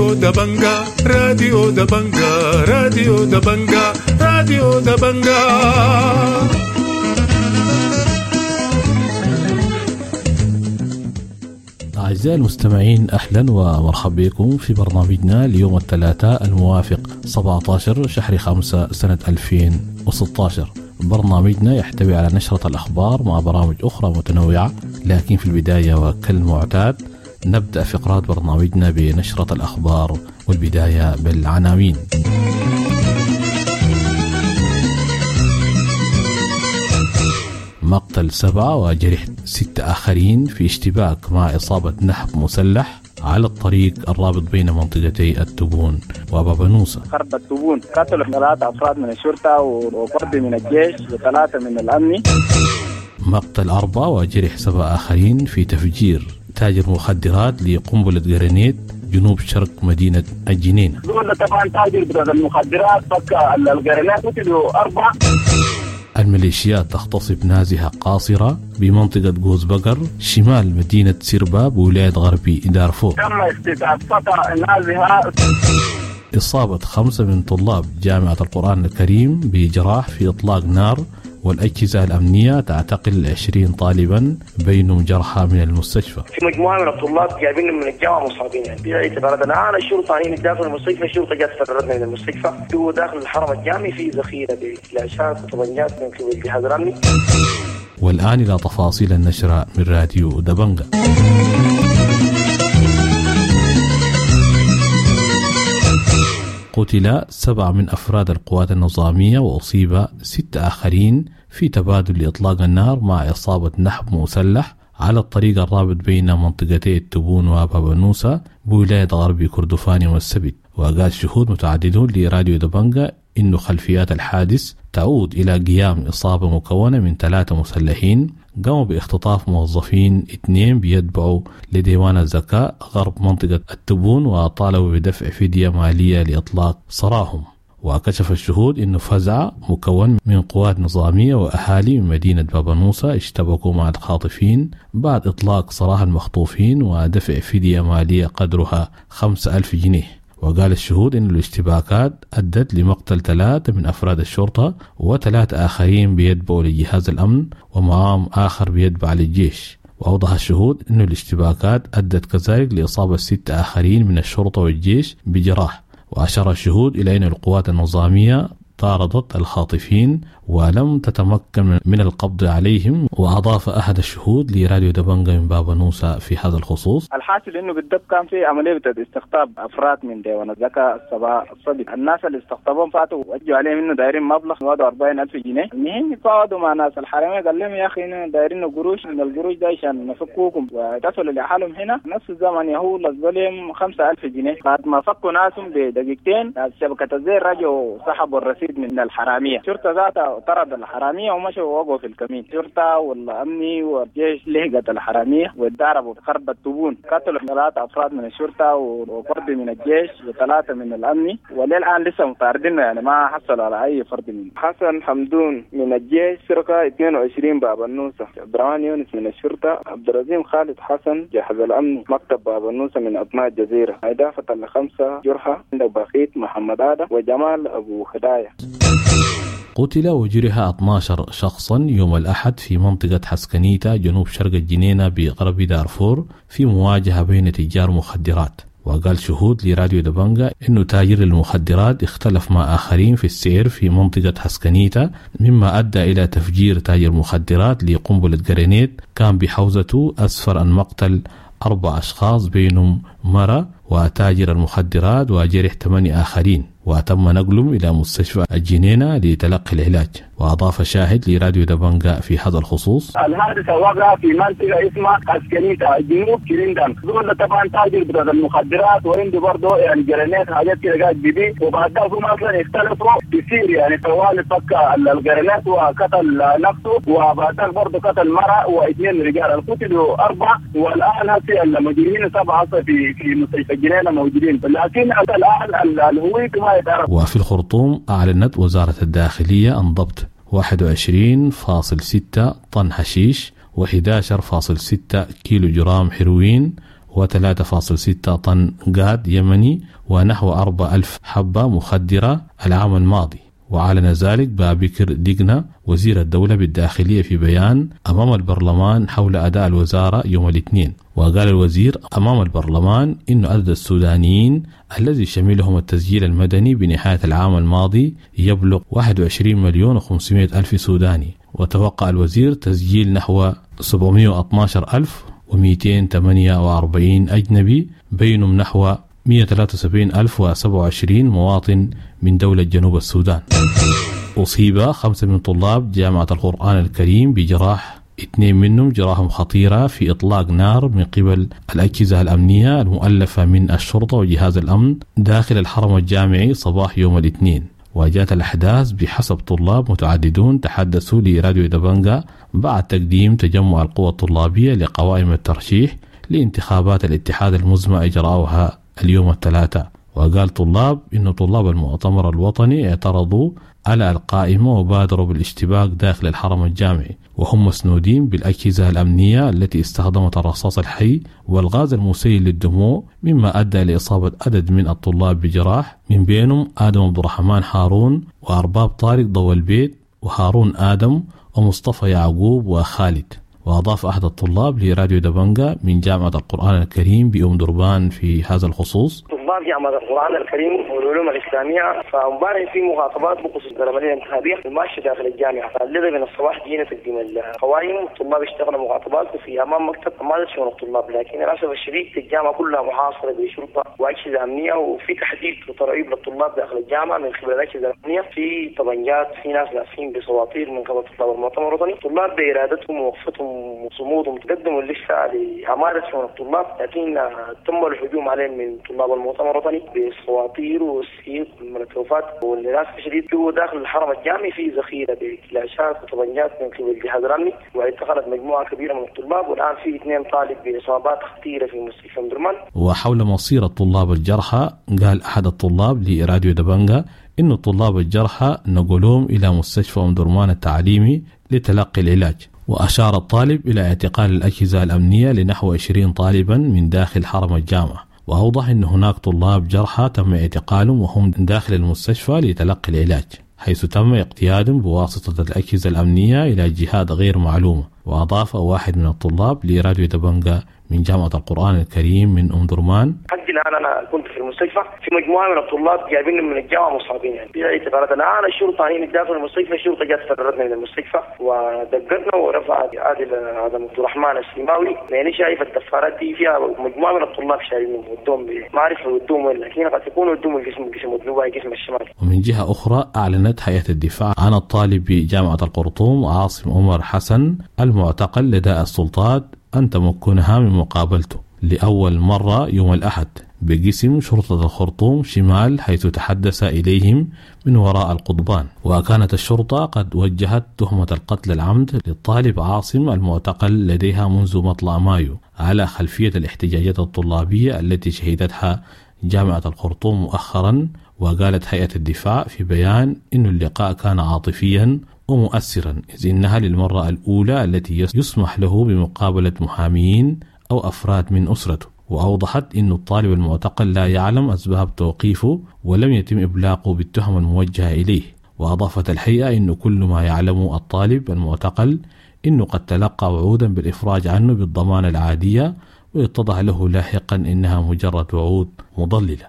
راديو دبنجا راديو دبنجا راديو دبنجا راديو دبنجا. أعزائي المستمعين، أهلا ومرحبا بكم في برنامجنا اليوم الثلاثاء الموافق 17 شهر 5 سنة 2016. برنامجنا يحتوي على نشرة الأخبار مع برامج أخرى متنوعة، لكن في البداية وكالمعتاد نبدأ فقرات برنامجنا بنشرة الأخبار، والبداية بالعناوين. مقتل 7 وجرح 6 آخرين في اشتباك مع إصابة نهب مسلح على الطريق الرابط بين منطقتي التبون وبابا نوسة. خرب التبون قتلوا 3 أفراد من الشرطة وفرد من الجيش و3 من الأمن. مقتل 4 وجرح 7 آخرين في تفجير تاجر مخدرات لقنبلة جرانيت جنوب شرق مدينة الجنينة. دول طبعا تاجر بتاع المخدرات فك الجرانيت قتلوا 4. الميليشيات تغتصب نازحة قاصرة بمنطقة جوز بقر شمال مدينة سرباب ولاية غربي دارفور. تم اختطاف فترة نازحة. إصابة 5 من طلاب جامعة القرآن الكريم بجراح في إطلاق نار، والأجهزة الأمنية تعتقل 20 طالبا بينهم جرحى من المستشفى. في مجموعة من الطلاب جايبين من الجامعة مصابين، يعني باعتبار الآن الشرطة هنا داخل المستشفى، الشرطة جات فتردنا من المستشفى. هو داخل الحرم الجامعي في ذخيرة بفلاشات وطبنجات من قبل الجهاز الأمني. والآن إلى تفاصيل النشرة من راديو دبنجا. قتل 7 من أفراد القوات النظامية وأصيب 6 آخرين في تبادل لإطلاق النار مع إصابة نهب مسلح على الطريق الرابط بين منطقتي التبون وبابا نوسة بولاية غربي كردفان والسبت. وقال شهود متعددون لراديو دبنجا إنه خلفيات الحادث تعود إلى قيام إصابة مكونة من 3 مسلحين قاموا باختطاف موظفين 2 بيتبعوا لديوان الزكاة غرب منطقة التبون، وطالبوا بدفع فدية مالية لإطلاق سراهم. وكشف الشهود إنه فزع مكون من قوات نظامية وأهالي من مدينة بابا نوسة اشتبكوا مع الخاطفين بعد إطلاق سراح المخطوفين ودفع فدية مالية قدرها 5,000 جنيه. وقال الشهود إن الاشتباكات أدت لمقتل 3 من أفراد الشرطة و3 آخرين بيتبعوا لجهاز الأمن ومعهم آخر بيتبع للجيش. وأوضح الشهود إن الاشتباكات أدت كذلك لإصابة 6 آخرين من الشرطة والجيش بجراح. وأشار الشهود إلى أن القوات النظامية طاردت الخاطفين ولم تتمكن من القبض عليهم. وأضاف أحد الشهود لراديو دبنجا من بابا نوسة في هذا الخصوص: الحاصل إنه بالضبط كان في عملية استقطاب أفراد من ديوان الزكاة الصبي. الناس اللي استقطبهم فاتوا وجوا عليهم إنه دايرين مبلغ 40,000 جنيه. المهم فاوضوا مع ناس الحرمية قال لهم يا أخي إنه دايرين قروش من القروش ده عشان نفكوكم، واتصلوا لحالهم هنا نفس الزمن يهول لهم 5,000 جنيه. بعد ما فكوا ناسهم بدقيقتين شبكة الزير رجعوا سحبوا الرصيد من الحرامية. شرطة ذاتها طرد الحرامية ومشوا ووقفوا في الكمين. شرطة والأمني والجيش لهقت الحرامية واتضربوا في خرب التبون. قتلوا 3 أفراد من الشرطة وفرد من الجيش و3 من الأمني، وللآن لسه مطاردين، يعني ما حصلوا على أي فرد منهم. حسن حمدون من الجيش سرقة 22 بابا نوسة. عبد الرحمن يونس من الشرطة. عبد الرزيم خالد حسن جهاز الأمني مكتب بابا نوسة من أبناء الجزيرة. إضافة ل5 جرحى عند بخيت محمد آدم وجمال أبو خداية. قتل وجرح 12 شخصا يوم الأحد في منطقة حسكنيتا جنوب شرق الجنينة بغرب دارفور في مواجهة بين تجار مخدرات. وقال شهود لراديو دبنجا إنه تاجر المخدرات اختلف مع آخرين في السير في منطقة حسكنيتا، مما أدى إلى تفجير تاجر مخدرات لقنبلة جرانيت كان بحوزته أسفر عن مقتل 4 أشخاص بينهم مرة وتاجر المخدرات وجرح 8 آخرين، وتم نقلهم إلى مستشفى الجنينة لتلقي العلاج. وأضاف شاهد لراديو دبنجا في هذا الخصوص: الحادثة وقع في منطقة اسمها حسكنيتا جنوب كريندان. دول طبعا تاجر بتاع المخدرات وعنده برضه يعني جرانيت حاجات كده قاعد بيبيع، وبعدها هم أصلا اختلفوا كثير، يعني طوال فك الجرانيت وقتل نفسه، وبعدها برضه قتل مرأة و2 رجال. القتلوا 4، والآن هسه المجرمين 7 في مستشفى الجنينة موجودين، لكن الآن الهوية ما يتعرف. وفي الخرطوم أعلنت وزارة الداخلية عن ضبط 21.6 طن حشيش و11.6 كيلو جرام هيروين و3.6 طن قاد يمني ونحو 4,000 حبة مخدرة العام الماضي. وأعلن ذلك بابكر ديغنا وزير الدولة بالداخلية في بيان أمام البرلمان حول أداء الوزارة يوم الاثنين. وقال الوزير أمام البرلمان إن عدد السودانيين الذي شملهم التسجيل المدني بنهاية العام الماضي يبلغ 21,500,000 سوداني. وتوقع الوزير تسجيل نحو 712,248 أجنبي، بينهم نحو 173,027 مواطن من دولة جنوب السودان. أصيب 5 من طلاب جامعة القرآن الكريم بجراح، 2 منهم جراحهم خطيرة في إطلاق نار من قبل الأجهزة الأمنية المؤلفة من الشرطة وجهاز الأمن داخل الحرم الجامعي صباح يوم الاثنين. وجاءت الأحداث بحسب طلاب متعددون تحدثوا لراديو دبنجا بعد تقديم تجمع القوى الطلابية لقوائم الترشيح لانتخابات الاتحاد المزمع إجراؤها اليوم الثلاثاء. وقال طلاب إن طلاب المؤتمر الوطني اعترضوا على القائمة وبادروا بالاشتباك داخل الحرم الجامعي، وهم مسنودين بالأجهزة الأمنية التي استخدمت الرصاص الحي والغاز المسيل للدموع، مما أدى لإصابة عدد من الطلاب بجراح، من بينهم آدم عبد الرحمن هارون وأرباب طارق ضوى البيت وهارون آدم ومصطفى يعقوب وخالد. وأضاف أحد الطلاب لراديو دبنجا من جامعة القرآن الكريم بأم دربان في هذا الخصوص: طلاب جامعة القرآن الكريم والعلوم الإسلامية فمبارح في مخاطبات بخصوص العملية الانتخابية الماشية داخل الجامعة، فالذي من الصباح جينا تقديم القوائم، الطلاب اشتغلوا مخاطبات في أمام مكتب عمادة شؤون الطلاب، لكن للأسف الشديد الجامعة كلها محاصرة بشرطة وأجهزة أمنية، وفي تحديد وترعيب للطلاب داخل الجامعة من قبل الأجهزة الأمنية، في طبنجات، في ناس لافين بسواطير من قبل طلاب المؤتمر الوطني. الطلاب بإرادتهم ووقفتهم وصمودهم تقدموا لسه لعمادة شؤون الطلاب، لكن تم الهجوم عليهم من طلاب المؤتمر الوطني بالصواطير والسيف والملتوفات، وللاسف الشديد هو داخل الحرم الجامعي في ذخيره بكلاشات وطبنجات من قبل الجهاز الامني، واعتقلت مجموعه كبيره من الطلاب، والان في 2 طالب باصابات خطيره في مستشفى ام درمان. وحول مصير الطلاب الجرحى قال احد الطلاب لراديو دبنجا إن الطلاب الجرحى نقلوهم إلى مستشفى ام درمان التعليمي لتلقي العلاج. وأشار الطالب إلى اعتقال الأجهزة الأمنية لنحو 20 طالبا من داخل حرم الجامعة، وأوضح أن هناك طلاب جرحى تم اعتقالهم وهم داخل المستشفى لتلقي العلاج، حيث تم اقتيادهم بواسطة الأجهزة الأمنية إلى جهات غير معلومة. وأضاف واحد من الطلاب لراديو دبنجا من جامعة القرآن الكريم من أم درمان: حقي الآن أنا كنت في المستشفى، في مجموعة من الطلاب جايبين من الجامعة مصابين، يعني في اعتقالات. الآن الشرطة هنا داخل المستشفى، الشرطة جات فررتنا من المستشفى ودقتنا ورفعت عادل آدم عبد الرحمن السيماوي، لأني شايف الدفارات دي فيها مجموعة من الطلاب شايلين ودوم، ما أعرف ودوم وين، لكن قد يكون ودوم الجسم مدلوبة قسم الشمال. ومن جهة أخرى أعلنت هيئة الدفاع عن الطالب بجامعة القرطوم عاصم عمر حسن المعتقل لدى السلطات أن تمكنها من مقابلته لأول مرة يوم الأحد بقسم شرطة الخرطوم شمال، حيث تحدث إليهم من وراء القضبان. وكانت الشرطة قد وجهت تهمة القتل العمد للطالب عاصم المعتقل لديها منذ مطلع مايو على خلفية الاحتجاجات الطلابية التي شهدتها جامعة الخرطوم مؤخرا. وقالت هيئة الدفاع في بيان إن اللقاء كان عاطفيا ومؤثرا، إذ إنها للمرة الأولى التي يسمح له بمقابلة محامين أو أفراد من أسرته. وأوضحت أن الطالب المعتقل لا يعلم أسباب توقيفه ولم يتم إبلاغه بالتهم الموجهة إليه. وأضافت الهيئة أن كل ما يعلمه الطالب المعتقل أنه قد تلقى وعودا بالإفراج عنه بالضمان العادية، ويتضح له لاحقا أنها مجرد وعود مضللة.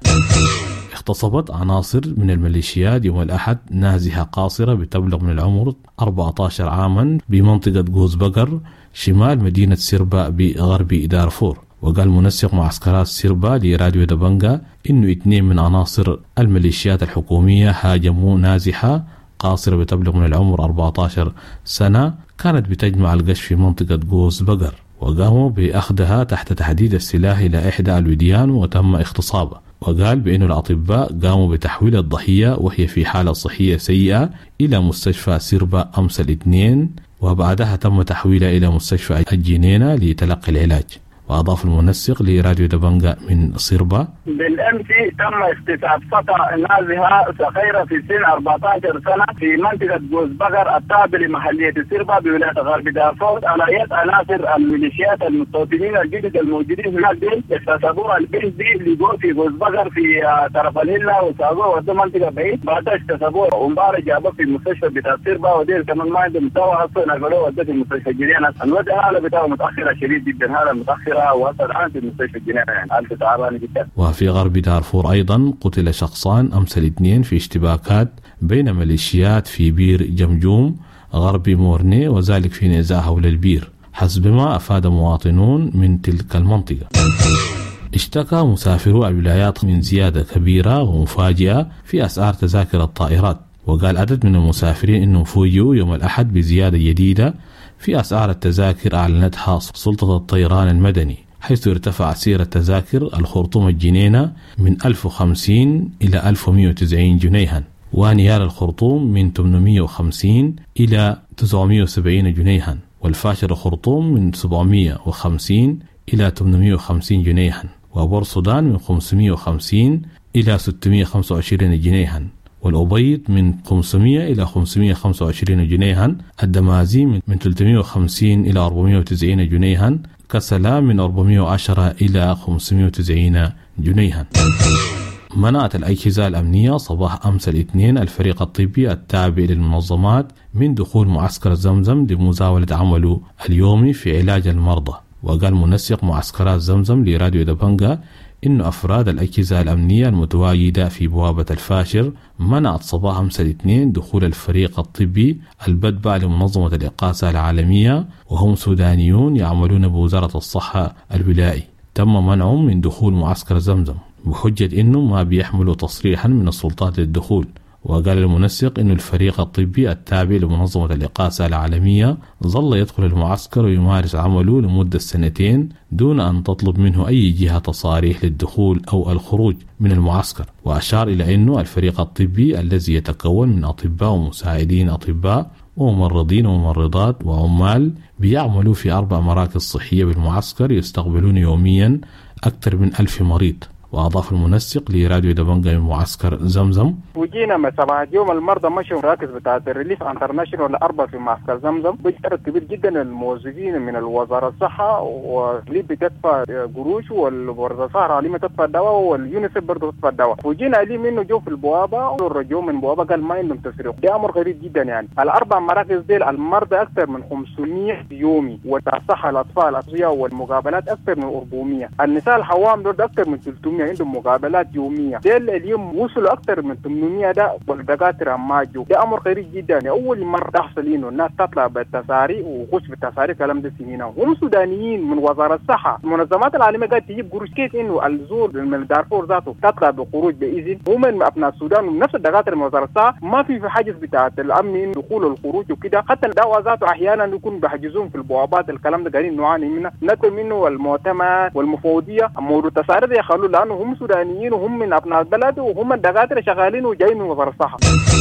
اغتصبت عناصر من الميليشيات يوم الأحد نازحة قاصرة بتبلغ من العمر 14 عاما بمنطقة جوز بقر شمال مدينة سربا بغرب دارفور. وقال منسق معسكرات سربا لراديو دبنجا إنه 2 من عناصر الميليشيات الحكومية هاجموا نازحة قاصرة بتبلغ من العمر 14 سنة كانت بتجمع القش في منطقة جوز بقر، وقاموا بأخذها تحت تحديد السلاح إلى إحدى الوديان وتم اغتصابها. وقال بأن الأطباء قاموا بتحويل الضحية وهي في حالة صحية سيئة إلى مستشفى سربا أمس الاثنين، وبعدها تم تحويلها إلى مستشفى الجنينة لتلقي العلاج. وأضاف المنسق لراديو دبنجا من صربا: بالأمس تم استتعاب فتى نازها صغيرة في سن 14 سنة في منطقة جوز بقر التابعة لمحلية صربا بولاية غرب دارفور على يد عناصر الميليشيات المستوطنين الجدد الموجودين هناك دي. اغتصبوا البنت دي اللي جو في جوز بقر في طرف الهلة وسابوها ودوا منطقة بعيد. بعد اغتصبوها ومباراه جابوها في المستشفى بتاع صربا ودي كمان ما عندهم مستوى اصلا نقلوه ودوا في المستشفى الجنينة. الوضع هذا بتاعه متأخرة شديد جدا، هذا متأخرة وصل الآن في المستشفى الجنينة يعني حالته تعبانة جدا. وفي غرب دارفور أيضا قتل شخصان أمس الاثنين في اشتباكات بين ميليشيات في بير جمجوم غرب مورني، وذلك في نزاع حول البير حسب ما أفاد مواطنون من تلك المنطقة. اشتكى مسافرو الولايات من زيادة كبيرة ومفاجئة في أسعار تذاكر الطائرات، وقال عدد من المسافرين أنهم فوجئوا يوم الأحد بزيادة جديدة في أسعار التذاكر أعلنتها سلطة الطيران المدني، حيث ارتفع سعر التذاكر الخرطوم الجنينة من 1050 إلى 1190 جنيها، ونيال الخرطوم من 850 إلى 970 جنيها، والفاشر الخرطوم من 750 إلى 850 جنيها، وبور السودان من 550 إلى 625 جنيها، والأبيض من 500 إلى 525 جنيها، الدمازي من 350 إلى 490 جنيها، كسلا من 410 إلى 590 جنيها. منعت الأجهزة الأمنية صباح أمس الاثنين الفريق الطبي التابع للمنظمات من دخول معسكر زمزم لمزاولة عمله اليومي في علاج المرضى. وقال منسق معسكرات زمزم لراديو دبنجا إن أفراد الأجهزة الأمنية المتواجدة في بوابة الفاشر منعت صباح أمس الاثنين دخول الفريق الطبي البتبع لمنظمة الإقاسة العالمية، وهم سودانيون يعملون بوزارة الصحة الولائي. تم منعهم من دخول معسكر زمزم بحجة إنه ما بيحملوا تصريحا من السلطات للدخول. وقال المنسق إن الفريق الطبي التابع لمنظمة الإقاسة العالمية ظل يدخل المعسكر ويمارس عمله لمدة 2 دون أن تطلب منه أي جهة تصاريح للدخول أو الخروج من المعسكر. وأشار إلى أنه الفريق الطبي الذي يتكون من أطباء ومساعدين أطباء وممرضين وممرضات وعمال بيعملوا في 4 مراكز صحية بالمعسكر يستقبلون يوميا أكثر من 1000 مريض. وأضاف المنسق لراديو دبنجا من معسكر زمزم: وجينا من صباح يوم المرضى مشوا مراكز بتاعت الريليف انترناشونال 4 في معسكر زمزم، بجرد كبير جدا الموظفين من الوزارة الصحة واللي بتدفع قروش والوزارة الصحة اللي تدفع الدواء واليونيسيف برضه تدفع الدواء. وجينا عليه منه جو في البوابة ورجعوا من البوابة قال ما عندهم تسريح. ده أمر غريب جدا يعني. ال4 مراكز ديل المرضى أكثر من 500 يومي، والصحة الأطفال الأطفال والمقابلات أكثر من 400. النساء الحوامل دول أكثر من 300 عندهم مقابلات يومية. ديل اليوم وصلوا أكثر من 800 ده، والدكاترة ما جو. ده أمر غريب جدا يعني. أول مرة تحصل إنه الناس تطلع بالتساري وخش بالتساري كلام ده سنين. هم سودانيين من وزارة الصحة. المنظمات العالمية قاعدة تجيب قروش كيف إنه الزول من دارفور ذاته تطلع بخروج بإذن. هم من أبناء السودان ونفس الدكاترة من وزارة الصحة ما في حاجز بتاعت الأمن دخول والخروج وكده. حتى الدواء ذاته أحيانا يكون بحجزون في البوابات. الكلام ده قاعدين نعاني منه. نتكلم منه المؤتمر والمفوضية موضوع التساري ده يخلوا لأنه هم سودانيين وهم من أبناء البلد وهم الدكاترة شغالين وجايين من وزارة الصحة.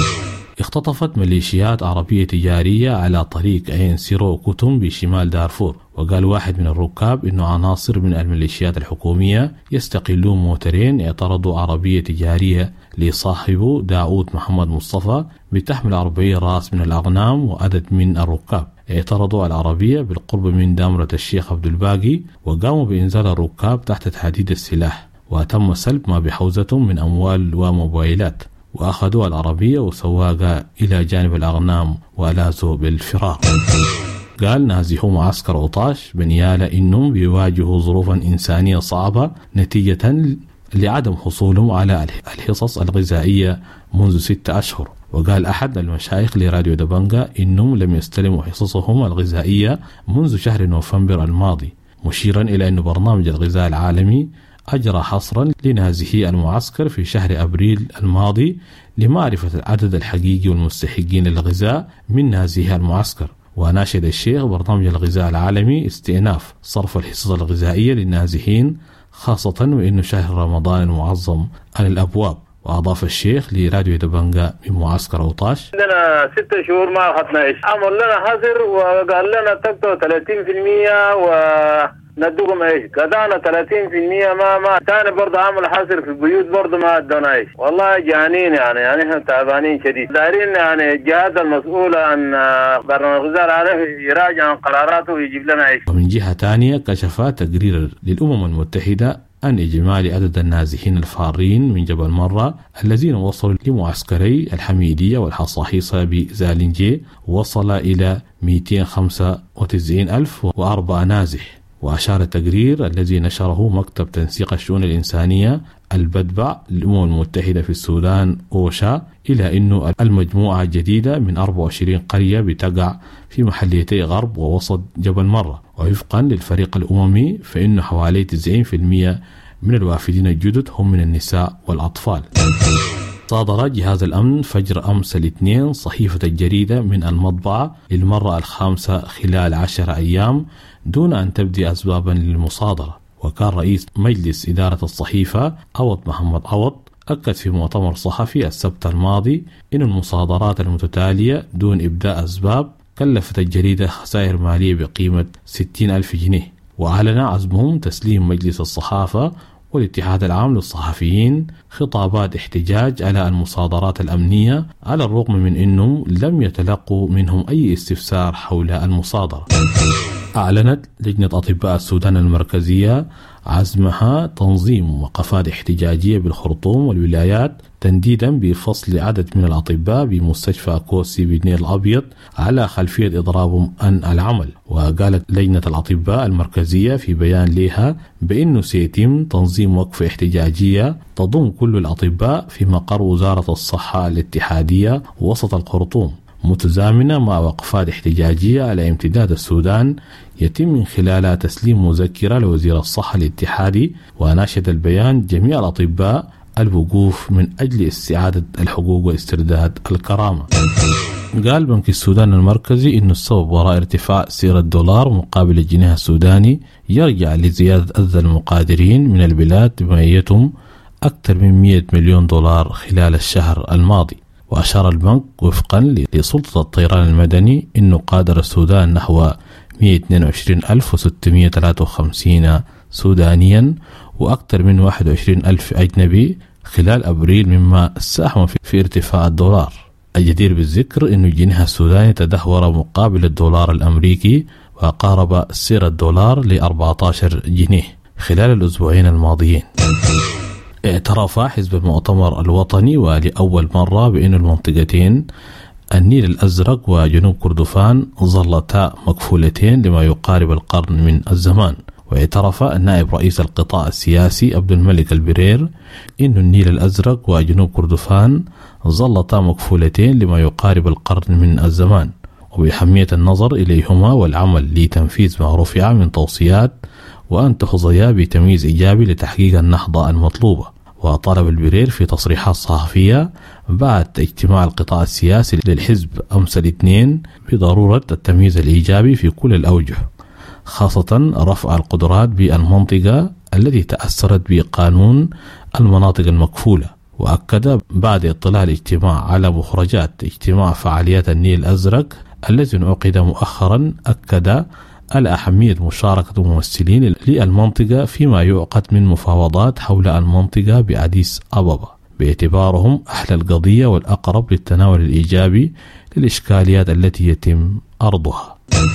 اختطفت ميليشيات عربية تجارية على طريق عين سيرو كتم بشمال دارفور. وقال واحد من الركاب إنه عناصر من الميليشيات الحكومية يستقلون موترين اعترضوا عربية تجارية لصاحبه داود محمد مصطفى بتحمل 40 راس من الأغنام وعدد من الركاب. اعترضوا العربية بالقرب من دامرة الشيخ عبد الباقي وقاموا بإنزال الركاب تحت تحديد السلاح، وتم سلب ما بحوزتهم من أموال وموبايلات، وأخذوا العربية وسواقها إلى جانب الأغنام وألازوا بالفرار. قال نازحو معسكر عطاش بنيالة إنهم بيواجهوا ظروفا إنسانية صعبة نتيجة لعدم حصولهم على الحصص الغذائية منذ 6 أشهر. وقال أحد المشايخ لراديو دبنجا إنهم لم يستلموا حصصهم الغذائية منذ شهر نوفمبر الماضي، مشيرا إلى أن برنامج الغذاء العالمي أجرى حصرا لنازحي المعسكر في شهر أبريل الماضي لمعرفة العدد الحقيقي والمستحقين للغذاء من نازحي المعسكر. وناشد الشيخ برنامج الغذاء العالمي استئناف صرف الحصص الغذائية للنازحين، خاصة وإنه شهر رمضان المعظم على الأبواب. وأضاف الشيخ لراديو دبنجا من معسكر عطاش: عندنا 6 شهور ما أخذنا إيش، عمل لنا حظر وقال لنا تقطعوا 30% ندوكم ايش كدانا 30% ما ثاني برضه عمل حصر في البيوت برضه ما ادونا ايش. والله جانين يعني احنا تعبانين شديد. دايرين يعني الجهات المسؤولة عن برنامج الغذاء العالمي يراجع عن قراراته ويجيب لنا ايش. ومن جهة ثانية كشف تقرير للأمم المتحدة أن إجمالي عدد النازحين الفارين من جبل مرة الذين وصلوا لمعسكري الحميدية والحصاحيصة بزالنجي وصل إلى 295,004 نازح. وأشار التقرير الذي نشره مكتب تنسيق الشؤون الإنسانية البدبع للأمم المتحدة في السودان أوشا إلى أن المجموعة الجديدة من 24 قرية بتقع في محليتي غرب ووسط جبل مرة. ووفقا للفريق الأممي فإن حوالي 90% من الوافدين الجدد هم من النساء والأطفال. صادر جهاز الأمن فجر أمس الاثنين صحيفة الجريدة من المطبعة للمرة الخامسة خلال 10 أيام دون أن تبدي أسبابا للمصادرة. وكان رئيس مجلس إدارة الصحيفة عوض محمد عوض أكد في مؤتمر صحفي السبت الماضي أن المصادرات المتتالية دون إبداء أسباب كلفت الجريدة خسائر مالية بقيمة 60,000 جنيه. وأعلن عزمهم تسليم مجلس الصحافة والاتحاد العام للصحفيين خطابات احتجاج على المصادرات الأمنية على الرغم من أنهم لم يتلقوا منهم أي استفسار حول المصادرة. أعلنت لجنة أطباء السودان المركزية عزمها تنظيم وقفات احتجاجية بالخرطوم والولايات تنديدا بفصل عدد من الأطباء بمستشفى كوسي بالنيل الأبيض على خلفية إضرابهم عن العمل. وقالت لجنة الأطباء المركزية في بيان لها بأنه سيتم تنظيم وقفة احتجاجية تضم كل الأطباء في مقر وزارة الصحة الاتحادية وسط الخرطوم متزامنة مع وقفات احتجاجية على امتداد السودان يتم من خلالها تسليم مذكرة لوزير الصحة الاتحادي. وناشد البيان جميع الأطباء الوقوف من أجل استعادة الحقوق واسترداد الكرامة. قال بنك السودان المركزي إنه السبب وراء ارتفاع سعر الدولار مقابل الجنيه السوداني يرجع لزيادة أذى المقادرين من البلاد بما يتم أكثر من 100 مليون دولار خلال الشهر الماضي. وأشار البنك وفقا لسلطة الطيران المدني أنه قادر السودان نحو 122,653 سودانيا وأكثر من 21,000 أجنبي خلال أبريل مما ساهم في ارتفاع الدولار. الجدير بالذكر أن الجنيه السوداني تدهور مقابل الدولار الأمريكي وقارب سعر الدولار ل 14 جنيه خلال الأسبوعين الماضيين. اعترف حزب المؤتمر الوطني ولأول مرة بأن المنطقتين النيل الأزرق وجنوب كردفان ظلتا مكفولتين لما يقارب القرن من الزمان. واعترف النائب رئيس القطاع السياسي عبد الملك البرير أن النيل الأزرق وجنوب كردفان ظلتا مكفولتين لما يقارب القرن من الزمان وبأهمية النظر إليهما والعمل لتنفيذ ما رفع من توصيات وأن تحظيا بتمييز إيجابي لتحقيق النهضة المطلوبة. وطالب البرير في تصريحات صحفية بعد اجتماع القطاع السياسي للحزب أمس الاثنين بضرورة التمييز الإيجابي في كل الأوجه خاصة رفع القدرات بالمنطقة التي تأثرت بقانون المناطق المكفولة. وأكد بعد اطلاع الاجتماع على مخرجات اجتماع فعاليات النيل الأزرق الذي انعقد مؤخرا أكد على أهمية مشاركة ممثلين للمنطقة فيما يعقد من مفاوضات حول المنطقة بأديس أبابا باعتبارهم أهل القضية والأقرب للتناول الإيجابي للإشكاليات التي يتم عرضها.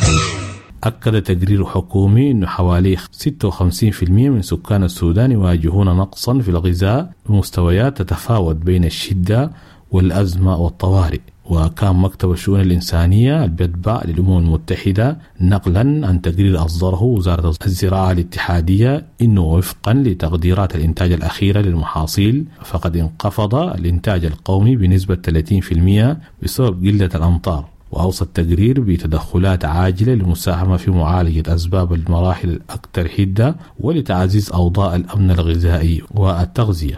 أكد تقرير حكومي أن حوالي 56% من سكان السودان يواجهون نقصا في الغذاء بمستويات تتفاوت بين الشدة والأزمة والطوارئ. وكان مكتب الشؤون الإنسانية البدبع للأمم المتحدة نقلا عن تقرير أصدره وزارة الزراعة الاتحادية إنه وفقا لتقديرات الإنتاج الأخيرة للمحاصيل فقد انخفض الإنتاج القومي بنسبة 30% بسبب قلة الأمطار. وأوصى التقرير بتدخلات عاجلة للمساهمة في معالجة أسباب المراحل الأكثر حدة ولتعزيز أوضاع الأمن الغذائي والتغذية.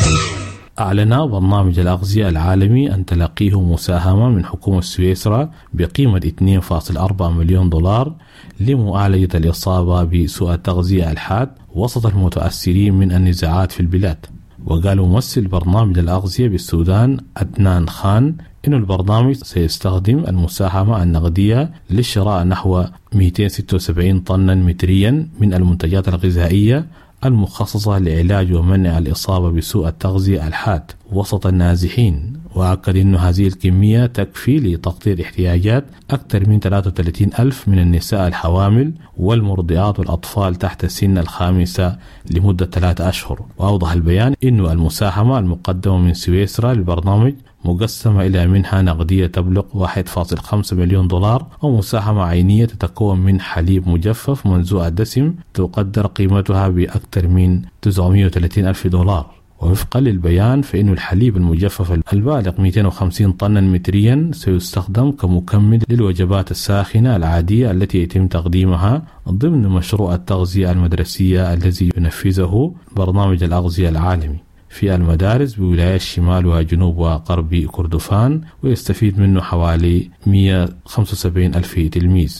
أعلن برنامج الأغذية العالمي أن تلقيه مساهمة من حكومة سويسرا بقيمة 2.4 مليون دولار لمعالجة الإصابة بسوء التغذية الحاد وسط المتأثرين من النزاعات في البلاد. وقال ممثل برنامج الأغذية بالسودان عدنان خان إنه البرنامج سيستخدم المساهمة النقدية للشراء نحو 276 طنا متريا من المنتجات الغذائية المخصصة لعلاج ومنع الإصابة بسوء التغذية الحاد وسط النازحين. وأكد أن هذه الكمية تكفي لتغطية احتياجات أكثر من 33,000 من النساء الحوامل والمرضعات والأطفال تحت سن 5 لمدة 3 أشهر. وأوضح البيان أن المساهمة المقدمة من سويسرا للبرنامج مقسمة إلى منحة نقدية تبلغ 1.5 مليون دولار، ومساهمة عينية تتكون من حليب مجفف منزوع الدسم تقدر قيمتها بأكثر من 930,000 دولار. ووفقا للبيان فإن الحليب المجفف البالغ 250 طنا متريا سيستخدم كمكمل للوجبات الساخنة العادية التي يتم تقديمها ضمن مشروع التغذية المدرسية الذي ينفذه برنامج الأغذية العالمي في المدارس بولايات شمال وجنوب وغرب كردفان، ويستفيد منه حوالي 175,000 تلميذ.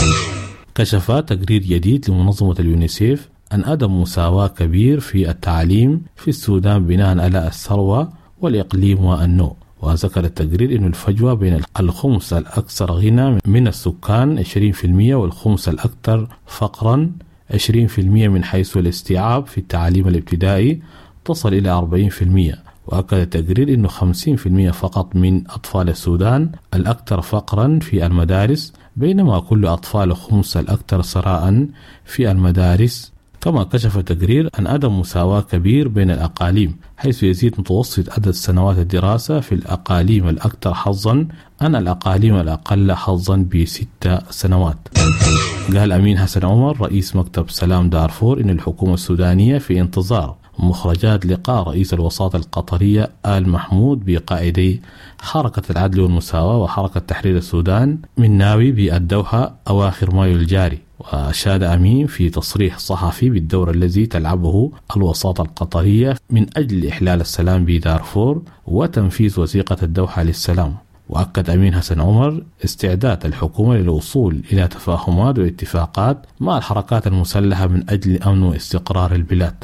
كشف تقرير جديد لمنظمة اليونيسيف عن عدم مساواة كبير في التعليم في السودان بناء على الثروة والإقليم والنوع. وذكر التقرير أن الفجوة بين الخمس الأكثر غنى من السكان 20% والخمس الأكثر فقرا 20% من حيث الاستيعاب في التعليم الابتدائي تصل إلى 40%. وأكد التقرير أنه 50% فقط من أطفال السودان الأكثر فقرا في المدارس، بينما كل أطفال الخمس الأكثر ثراء في المدارس. كما كشف التقرير عن عدم مساواة كبير بين الأقاليم، حيث يزيد متوسط عدد سنوات الدراسة في الأقاليم الأكثر حظا عن الأقاليم الأقل حظا ب6 سنوات. قال أمين حسن عمر رئيس مكتب سلام دارفور إن الحكومة السودانية في انتظار مخرجات لقاء رئيس الوساطة القطرية آل محمود بقائدي حركة العدل والمساواة وحركة تحرير السودان من ناوي بالدوحة أواخر مايو الجاري. وأشاد أمين في تصريح صحفي بالدور الذي تلعبه الوساطة القطرية من أجل إحلال السلام بدارفور وتنفيذ وثيقة الدوحة للسلام. وأكد أمين حسن عمر استعداد الحكومة للوصول إلى تفاهمات واتفاقات مع الحركات المسلحة من أجل أمن واستقرار البلاد.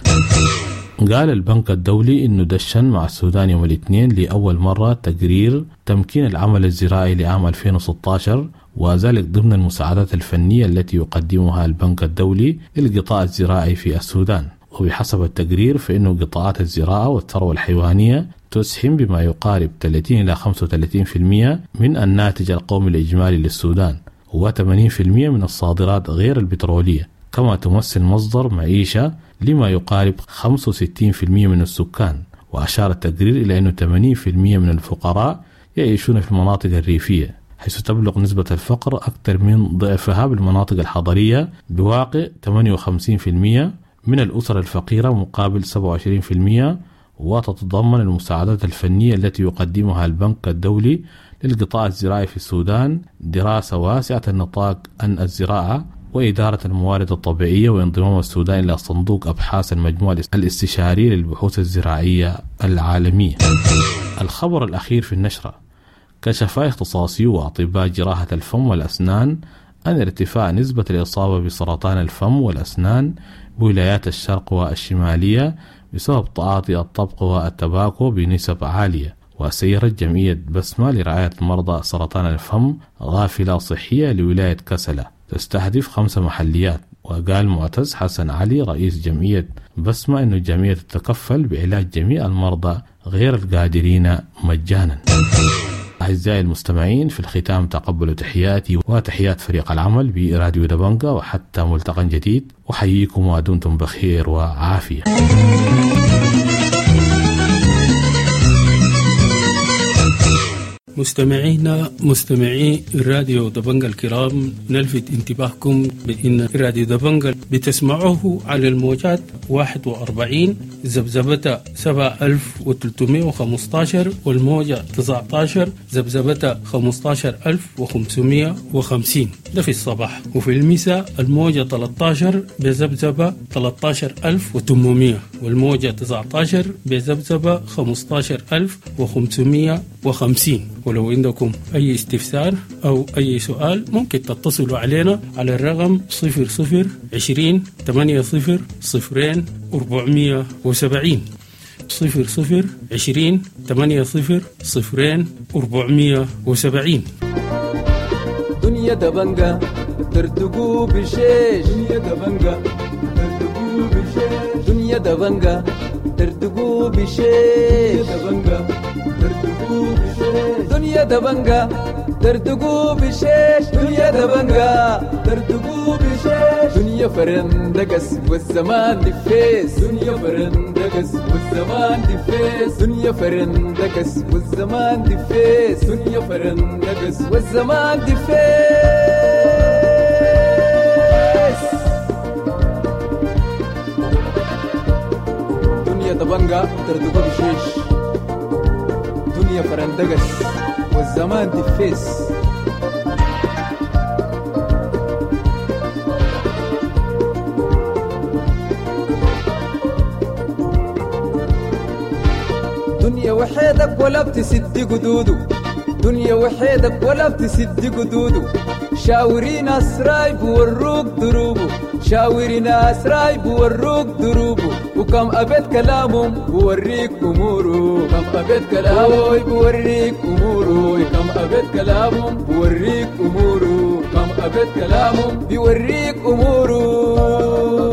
قال البنك الدولي إنه دشن مع السودان يوم الاثنين لأول مرة تقرير تمكين العمل الزراعي لعام 2016، وذلك ضمن المساعدات الفنية التي يقدمها البنك الدولي للقطاع الزراعي في السودان. وبحسب التقرير فإنه قطاعات الزراعة والثروة الحيوانية تسهم بما يقارب 30 إلى 35% من الناتج القومي الإجمالي للسودان، و80% من الصادرات غير البترولية، كما تمثل مصدر معيشة لما يقارب 65% من السكان. وأشار التقرير إلى أنه 80% من الفقراء يعيشون في المناطق الريفية، حيث تبلغ نسبة الفقر أكثر من ضعفها بالمناطق الحضرية، بواقع 58% من الأسر الفقيرة مقابل 27%. وتتضمن المساعدات الفنية التي يقدمها البنك الدولي للقطاع الزراعي في السودان دراسة واسعة النطاق عن الزراعة وإدارة الموارد الطبيعية وانضمام السودان إلى صندوق أبحاث المجموعة الاستشاري للبحوث الزراعية العالمية. الخبر الأخير في النشرة: كشف اختصاصيو وأطباء جراحة الفم والأسنان عن ارتفاع نسبة الإصابة بسرطان الفم والأسنان بولايات الشرق والشمالية بسبب تعاطي الطبق والتباكو بنسب عالية. وسيرت جمعية بسمة لرعاية مرضى سرطان الفم غافلة صحية لولاية كسلة تستهدف 5 محليات. وقال معتز حسن علي رئيس جمعية بسمة أن الجمعية تتكفل بعلاج جميع المرضى غير القادرين مجانا. أعزائي المستمعين، في الختام تقبلوا تحياتي وتحيات فريق العمل براديو دبنجة، وحتى ملتقى جديد أحييكم ودمتم بخير وعافية. مستمعي راديو دبنجة الكرام، نلفت انتباهكم بأن راديو دبنجة بتسمعوه على الموجات 41 زبزبة 7315 والموجة 19 زبزبة 15550 ده في الصباح، وفي المساء الموجة 13 بزبزبة 13800 والموجة 19 بزبزبة 15550. ولو عندكم أي استفسار أو أي سؤال ممكن تتصلوا علينا على الرقم 0020 80 0 470. 00 20 80 0 470. دنيا دبنجا ترتقو بشيش، دنيا دبنجا ترتقو بشيش، دنيا دبنجا ترتقو بشيش، دنيا دبنجا ترتقو بشيش، دنيا دبنجا ترتقو بشيش، دنيا فرندقس والزمان دفيس، دنيا فرندقس والزمان دفيس، دنيا فرندقس والزمان دفيس، دنيا فرندقس والزمان دفيس. دنيا دبنجا ترتقو بشيش، دنيا فرندقس والزمان دفيس. دنيا وحيدك ولا بتسد قدودو، دنيا وحيدك ولا بتسد قدودو، شاورين أسراي بوروك دروبو، شاورين أسراي بوروك دروبو، وكم أبد كلامهم بوريك أمورو، كم أبد كلامهم بوريك أمورو، كم أبد كلامهم بوريك أمورو، كم أبد كلامهم بوريك أمورو.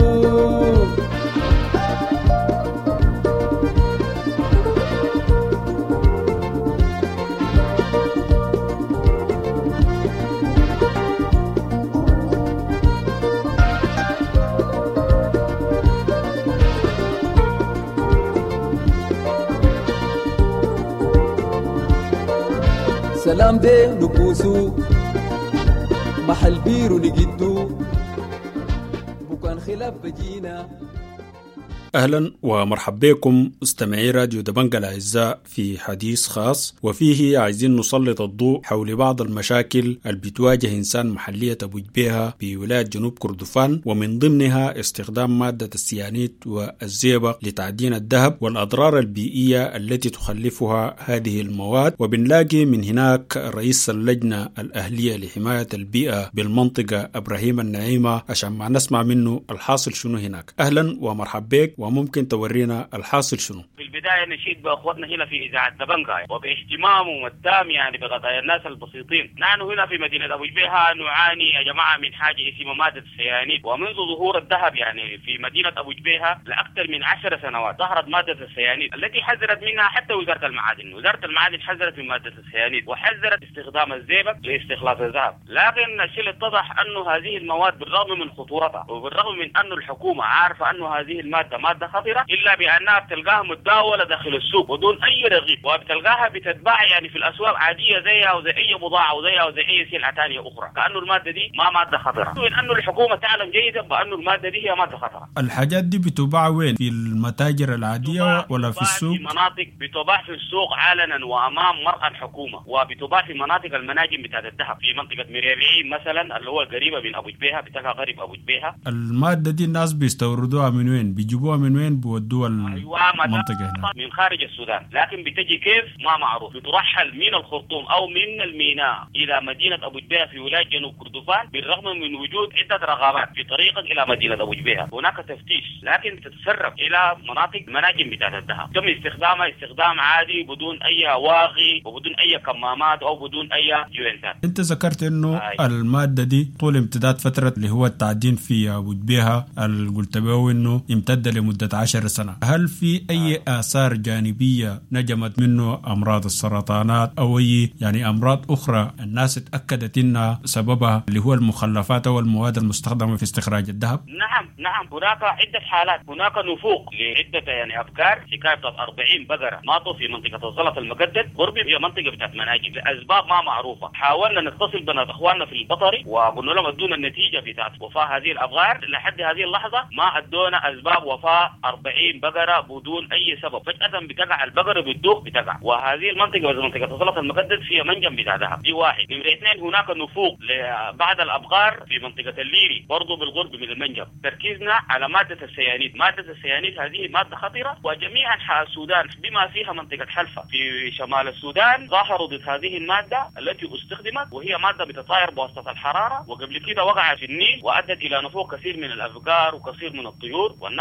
سلام دي نبوسو محل بيرو نجدو بكان خلاف بجينا. أهلا ومرحبا بكم مستمعي راديو دبنجة الأعزاء في حديث خاص، وفيه عايزين نسلط الضوء حول بعض المشاكل اللي بتواجه إنسان محلية أبو جبيها بولاية جنوب كردفان، ومن ضمنها استخدام مادة السيانيد والزئبق لتعدين الذهب والأضرار البيئية التي تخلفها هذه المواد. وبنلاقي من هناك رئيس اللجنة الأهلية لحماية البيئة بالمنطقة إبراهيم النعيمة عشان ما نسمع منه الحاصل شنو هناك. أهلا ومرحبا بك، وممكن تورينا الحاصل شنو؟ في البداية نشيد بأخوتنا هنا في إذاعة دبنجة وباهتمامهم التام يعني بقضايا الناس البسيطين. نحن هنا في مدينة أبو جبيها نعاني يا جماعة من حاجة اسمها مادة السيانيد، ومنذ ظهور الذهب يعني في مدينة أبو جبيها لأكثر من 10 سنوات ظهرت مادة السيانيد التي حذرت منها حتى وزارة المعادن. وزارة المعادن حذرت من مادة السيانيد وحذرت استخدام الزئبق لاستخلاص الذهب، لكن الشيء اتضح أنه هذه المواد بالرغم من خطورتها وبالرغم من أنه الحكومة عارفة أنه هذه المادة مادة خطرة، إلا بأنها بتلقاها متداولة داخل السوق بدون أي رغيب، وبتلقاها بتتباع يعني في الأسواق عادية زيها وزي أي بضاعة وزيها وزي أي سلعة ثانية أخرى، كأنه المادة دي ما مادة خطرة، من أنه الحكومة تعلم جيدا بأنه المادة دي هي مادة خطرة. الحاجات دي بتباع وين؟ في المتاجر العادية ولا في السوق؟ في مناطق بتباع في السوق علنا وأمام مرأى الحكومة، وبتباع في مناطق المناجم بتاعت الذهب في منطقة مريرعين مثلا اللي هو القريبة من أبو جبيها، بتلقى قريب أبو جبيها. المادة دي الناس بيستوردوها من وين؟ بيجيبوها من وين بودوها المنطقة هنا؟ من خارج السودان، لكن بتجي كيف ما معروف. بترحل من الخرطوم أو من الميناء إلى مدينة أبو جبيها في ولاية جنوب كردفان بالرغم من وجود عدة رغبات في طريقك إلى مدينة أبو جبيها. هناك تفتيش، لكن تتسرب إلى مناطق مناجم بتاعت الذهب، تم استخدامها استخدام عادي بدون أي واغي وبدون أي كمامات أو بدون أي جوينتات. أنت ذكرت إنه المادة دي طول امتداد فترة اللي هو التعدين في أبو جبيها اللي قلت به إنه امتد لمدة 10 سنة، هل في أي آثار جانبية نجمت منه أمراض السرطانات أو أي يعني أمراض أخرى الناس اتأكدت إنها سببها اللي هو المخلفات أو المواد المستخدمة في استخراج الذهب؟ نعم هناك عدة حالات، هناك نفوق لعدة يعني أفكار. حكاية 40 بقرة ماتوا في منطقة الزلط المجدد قرب هي منطقة بتاعت مناجم لأسباب ما معروفة. حاولنا نتصل بنا إخواننا في البطري وقلنا لهم ادونا النتيجة بتاعت وفاة هذه الأبغار، لحد هذه اللحظة ما ادونا أسباب وفاة 40 بقرة بدون أي سبب. فجأة بتقع البقرة بالدوق بتقع، وهذه المنطقة منطقة الزلط المجدد فيها منجم بتاع ذهب. دي واحد. نمرة 2 هناك نفوق بعد الأبغار في منطقة الليري برضو بالقرب من المنجم. تركيزنا على مادة السيانيد. مادة السيانيد هذه مادة خطيرة، وجميع أنحاء السودان بما فيها منطقة حلفة في شمال السودان ظاهروا ضد هذه المادة التي استخدمت، وهي مادة بتطاير بواسطة الحرارة، وقبل كده وقعت في النيل وأدت إلى نفوق كثير من الأفقار وكثير من الطيور، والناس عملت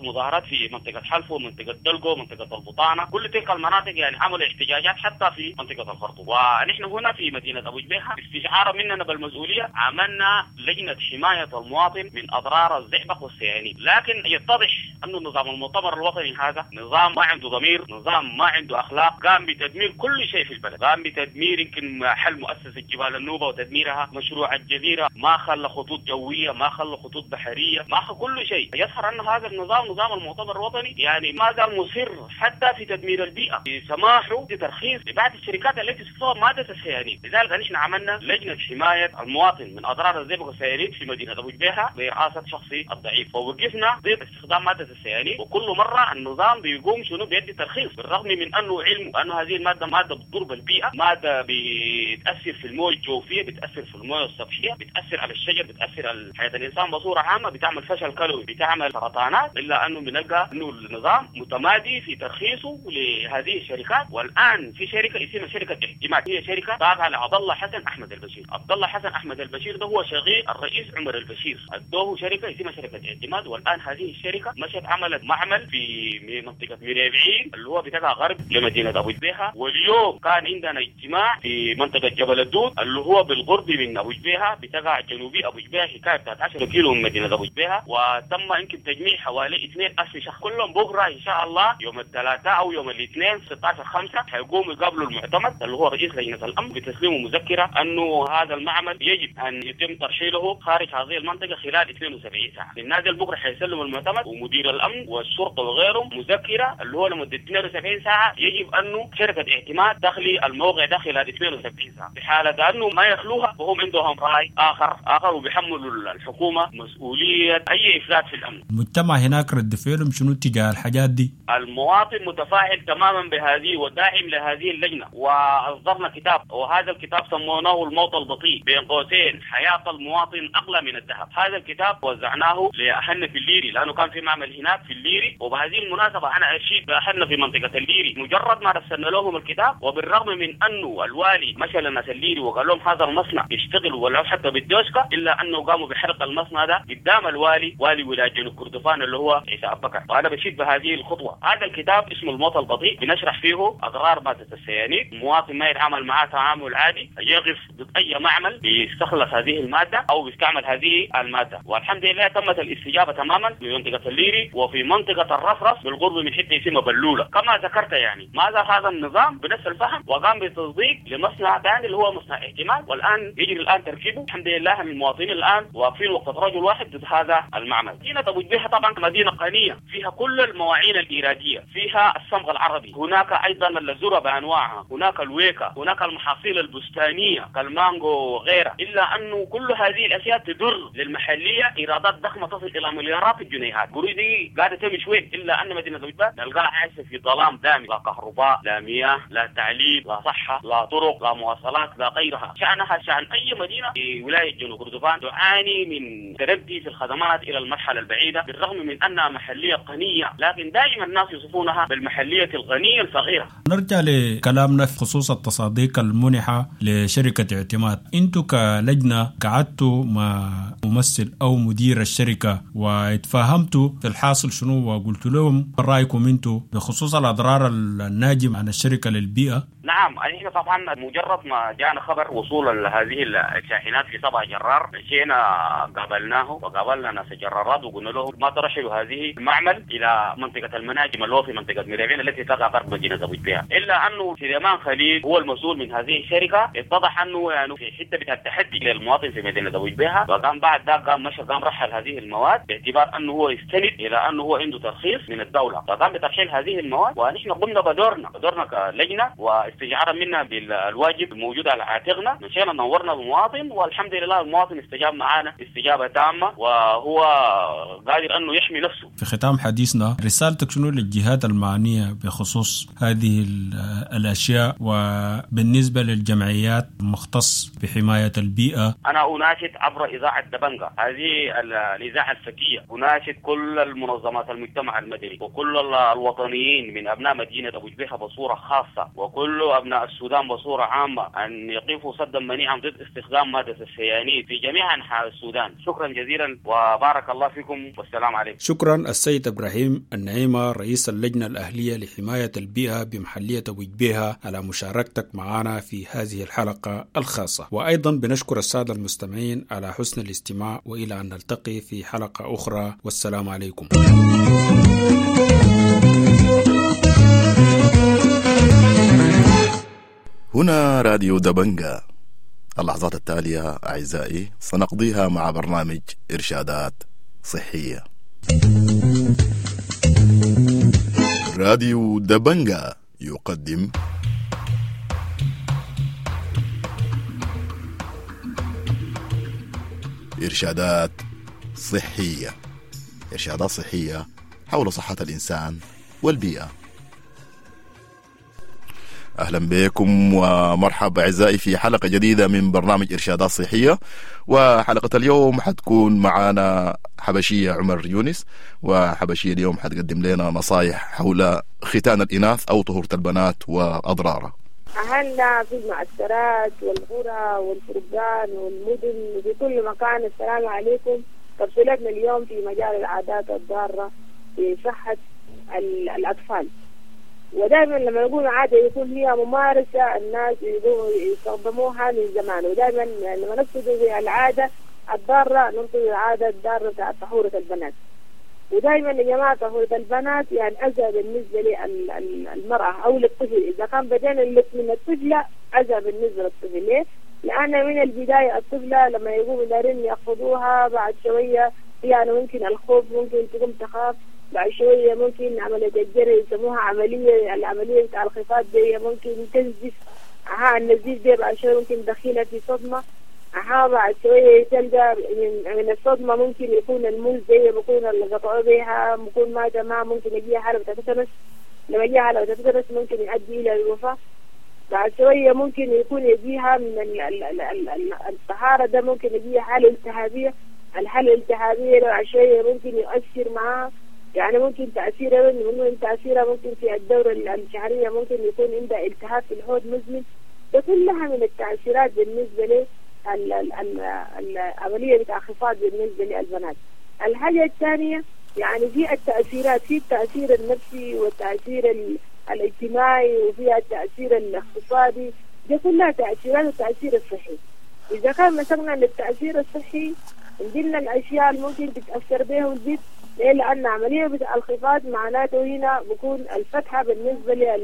مظاهرات في منطقة حلفو، منطقة دلقو، منطقة البطانة، كل تلك المناطق يعني عملوا احتجاجات حتى في منطقة الخرطوم. ونحن هنا في مدينة أبو جبيهة استشعارا مننا بالمسؤولية عملنا لجنة حماية المواطن من أضرار الزئبق والسيانين، لكن يتضح أن نظام المؤتمر الوطني هذا نظام ما عنده ضمير، نظام ما عنده أخلاق، قام بتدمير كل شيء في البلد، قام بتدمير يمكن حل مؤسسة جبال النوبة وتدميرها، مشروع الجزيرة، ما خلى خطوط جوية، ما خلى خطوط بحرية، ما خلى كل شيء. يظهر أن هذا النظام نظام المؤتمر الوطني يعني ما زال مصر حتى في تدمير البيئة بسماحه بترخيص لبعض الشركات التي تستخدم مادة السيانين. لذلك نحن عملنا لجنة حماية المواطن من أضرار الزئبق والسيانين في مدينة أبو جبيهة برئاسة شخصي الضعيف، ووقفنا ضد استخدام مادة السيانين، وكل مرة النظام بيقوم شنو بيدي ترخيص بالرغم من أنه علمه أنه هذه المادة مادة بتضر بالبيئة، مادة بتأثر في المويه الجوفية، بتأثر في المويه السطحية، بتأثر على الشجر، بتأثر على حياة الإنسان بصورة عامة، بتعمل فشل كلوي، بتعمل سرطانات، إلا أنه بنلقى أنه النظام متمادي في ترخيصه لهذه الشركات. والآن في شركة اسمها شركة اعتماد، هي شركة تابعة لعبد الله حسن أحمد البشير. عبد الله حسن أحمد البشير ده هو شقيق الرئيس عمر البشير، ادوه شركة اسمها شركة اعتماد. والآن هذه الشركة مشت عملت معمل في منطقة مريبعين اللي هو بتقع غرب لمدينة أبو جبيهة، واليوم كان عندنا اجتماع في منطقة جبل الدود اللي هو بالقرب من أبو جبيهة، بتقع جنوبي أبو جبيهة، حكاية بتاعت 10 كيلو من مدينة أبو جبيهة، وتم يمكن تجميع حوالي 2000 شخص كلهم. بكرة إن شاء الله يوم الثلاثاء أو يوم الاثنين 16/5 حيقوموا يقابلوا المعتمد اللي هو رئيس لجنة الأمن بتسليمه مذكرة أنه هذا المعمل يجب أن يتم ترحيله خارج هذه المنطقة خلال 72 ساعة. النازل بكرة حيسلم المعتمد ومدير الأمن والشرطة وغيرهم مذكرة اللي هو لمدة 72 ساعة يجب أنه شركة اعتماد تخلي الموقع ده خلال 72 ساعة. في حالة أنه ما يخلوها وهم عندهم رأي آخر وبيحملوا الحكومة مسؤولية أي إفساد في الأمن. المجتمع هناك رد فعلهم شنو تجاه الحاجات دي؟ المواطن متفاعل تماما بهذه وداعم لهذه اللجنة، وأصدرنا كتاب، وهذا الكتاب سموناه الموت البطيء بين قوسين حياة المواطن أغلى من الذهب. هذا الكتاب وزعناه لأهلنا في الليري لأنه كان في معمل هناك في الليري، وبهذه المناسبة أنا أشيد بأهلنا في منطقة الليري مجرد ما رسلنا لهم الكتاب، وبالرغم من أنه الوالي مشى للناس الليري وقال لهم هذا المصنع يشتغل ولو حتى بالدوشكة، إلا أنه قاموا بحرق المصنع ده قدام الوالي، والي ولاية جنوب كردفان اللي هو عيسى أبو بكر. وأنا بشيد بهذه الخطوة. هذا الكتاب اسمه الموت البطيء، بنشرح فيه أضرار مادة السيانيد، المواطن ما يتعامل معاه تعامل عادي، يقف ضد أي معمل بيستخلص هذه المادة أو بيستعمل هذه المادة. والحمد لله تمت الاستجابة تماما في منطقة الليري وفي منطقة الرفرف بالقرب من حتة اسمها بلولة. كما ذكرت يعني ما زال هذا النظام بنفس الفهم وقام بتصديق لمصنع ثاني اللي هو مصنع اعتماد، والآن يجري الآن تركيبه. الحمد لله المواطنين الآن واقفين وقت رجل واحد ضد هذا المعمل. مدينة أبو جبيهة طبعا مدينة غنية فيها كل المواعين الإيرادية، فيها الصمغ العربي، هناك أيضا الذرة بأنواعها، هناك الويكا، هناك المحاصيل البستانية كالمانجو وغيرها، إلا أنه كل هذه الأشياء تدر للمحلية إيرادات ضخمة تصل إلى مليارات الجنيهات. قروي دي قاعدة تمشي وين؟ إلا أن مدينة أبو جبيهة نلقاها عايشة في ظلام دامي، لا كهرباء، لا مياه، لا تعليم، لا صحة، لا طرق، لا مواصلات، لا غيرها. شأنها شأن أي مدينة في ولاية جنوب كردفان تعاني من تردي في الخدمات إلى المرحلة البعيدة، بالرغم من أنها محلية غنية، لكن دائما الناس يوصفونها بالمحلية الغنية الفقيرة. نرجع لكلامنا في خصوص التصاديق المنحة لشركة اعتماد. انتوا كلجنة قعدتوا مع ممثل أو مدير الشركة واتفاهمتوا في الحاصل شنو وقلتوا لهم رأيكم انتوا بخصوص الأضرار الناجم عن الشركة للبيئة؟ نعم، احنا طبعا مجرد ما جاءنا خبر وصول هذه الشاحنات في صبا جرار مشينا قابلناه وقابلنا ناس الجرارات وقلنا له ما ترحلوا هذه المعمل الى منطقه المناجم اللي هو في منطقه مريبين التي تقع قرب مدينه ابو جبيهة. الا انه سليمان خليل هو المسؤول من هذه الشركه، اتضح انه يعني في حته بتاع التحدي للمواطن في مدينه ابو جبيهة، وقام بعد ذاك قام رحل هذه المواد باعتبار انه هو يستند الى انه هو عنده ترخيص من الدوله، فقام بترحيل هذه المواد. ونحن قمنا بدورنا كلجنه واستجعارا منا بالواجب الموجود على عاتقنا، مشينا نورنا المواطن والحمد لله المواطن استجاب معنا استجابه تامه وهو قادر انه يحمي نفسه. في ختام حديثنا رسالتك شنو للجهات المعنيه بخصوص هذه الاشياء وبالنسبه للجمعيات المختص بحمايه البيئه؟ انا اناشد عبر اذاعه دبنجا هذه الاذاعه الذكيه، اناشد كل المنظمات المجتمع المدني وكل الوطنيين من ابناء مدينه ابو جبيهة بصوره خاصه وكل ندعو أبناء السودان بصورة عامة أن يقفوا صدا منيعا ضد استخدام مادة السيانيد في جميع أنحاء السودان. شكرا جزيلا وبارك الله فيكم والسلام عليكم. شكرا السيد إبراهيم النعيمة رئيس اللجنة الأهلية لحماية البيئة بمحلية أبو جبيهة على مشاركتك معنا في هذه الحلقة الخاصة. وأيضا بنشكر السادة المستمعين على حسن الاستماع، وإلى أن نلتقي في حلقة أخرى، والسلام عليكم. هنا راديو دبنجا. اللحظات التالية أعزائي سنقضيها مع برنامج إرشادات صحية. راديو دبنجا يقدم إرشادات صحية. إرشادات صحية حول صحة الإنسان والبيئة. أهلا بكم ومرحبا أعزائي في حلقة جديدة من برنامج إرشادات صحية. وحلقة اليوم حتكون معنا حبشية عمر يونس، وحبشية اليوم حتقدم لنا نصايح حول ختان الإناث أو طهورة البنات وأضرارها. أهلنا في المعسكرات والقرى والفرقان والمدن وفي كل مكان، السلام عليكم. تفصيلتنا اليوم في مجال العادات الضارة في صحة الأطفال. ودائما لما يقول عادة يكون هي ممارسة الناس يستخدموها من زمان، ودائما لما نقصد بالعادة الضارة نقصد العادة الضارة بتاعت طهورة البنات. ودائما يا جماعة طهورة البنات يعني أذى بالنسبة للمرأة أو للطفل. إذا كان بدينا من الطفلة أذى بالنسبة للطفل. ليه؟ لأن من البداية الطفلة لما يقوموا دارين يأخذوها، بعد شوية يعني ممكن الخوف ممكن تقوم تخاف، بعد شوية ممكن عملية الجرح يسموها العملية بتاع الخفاض دي ممكن تنزف. النزيف دي بعد شوية ممكن دخيلة في صدمة. بعد شوية تلقى من الصدمة ممكن يكون الموز دي بيكون القطع بيها ممكن ما جماعة، ممكن يجيها حالة تتنس. لما يجيها حالة تتنس ممكن يؤدي إلى الوفاة. بعد شوية ممكن يكون يجيها من الطهارة ده ممكن يجيها حالة التهابية. الحالة الالتهابية بعد شوية ممكن يؤثر معها، يعني ممكن تأثيرها ممكن في الدورة الشهرية ممكن يكون عندها التهاب في الحوض مزمن. ده كلها من التأثيرات بالنسبة لي العملية بتاع خفاض بالنسبة للبنات. الحاجة الثانية يعني في التأثيرات، في التأثير النفسي والتأثير الاجتماعي وفيها التأثير الاقتصادي. دي كلها تأثيرات والتأثير الصحي. إذا كان مثلا للتأثير الصحي عندنا الأشياء اللي ممكن تتأثر بها البيت، لأن عملية بتاع الخفاض معناته هنا بكون الفتحة بالنسبة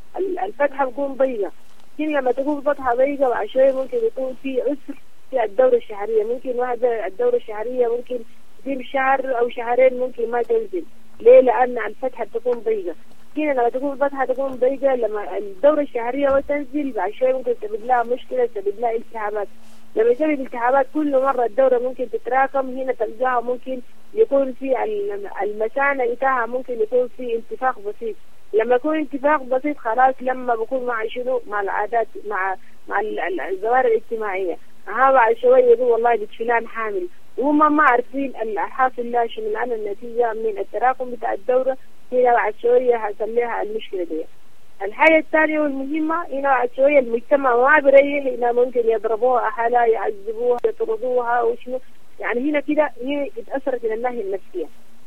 الفتحة بكون ضيقة. لما تكون فتحة ضيقة بعد شوية ممكن يكون في عسر في الدورة الشهرية. ممكن واحدة الدورة الشهرية ممكن تنزل شهر أو شهرين ممكن ما تنزل. ليه؟ لأن الفتحة تكون ضيقة. هنا لما تكون الفتحة تكون ضيقة لما الدورة الشهرية ما تنزل بعد شوية ممكن تسبب لها مشكلة، تسبب لها التهابات. لما يسبب التهابات كل مرة الدورة ممكن تتراكم، هنا تلقاها ممكن يكون في المثانة بتاعها ممكن يكون في انتفاخ بسيط. لما يكون انتفاخ بسيط خلاص لما بكون مع شنو مع العادات مع الظواهر الاجتماعية. بعد شوية يقول والله بنت فلان حامل وهم ما عارفين الحاصل لها شنو، لأن النتيجة من التراكم بتاع الدورة. هنا بعد شوية حصل لها المشكلة دي. الحاجة الثانية والمهمة هنا بعد شوية المجتمع ما بريح، هنا ممكن يضربوها أحلى، يعذبوها، يطردوها وشنو. يعني هنا كده هي اتأثرت من الناحية النفسية.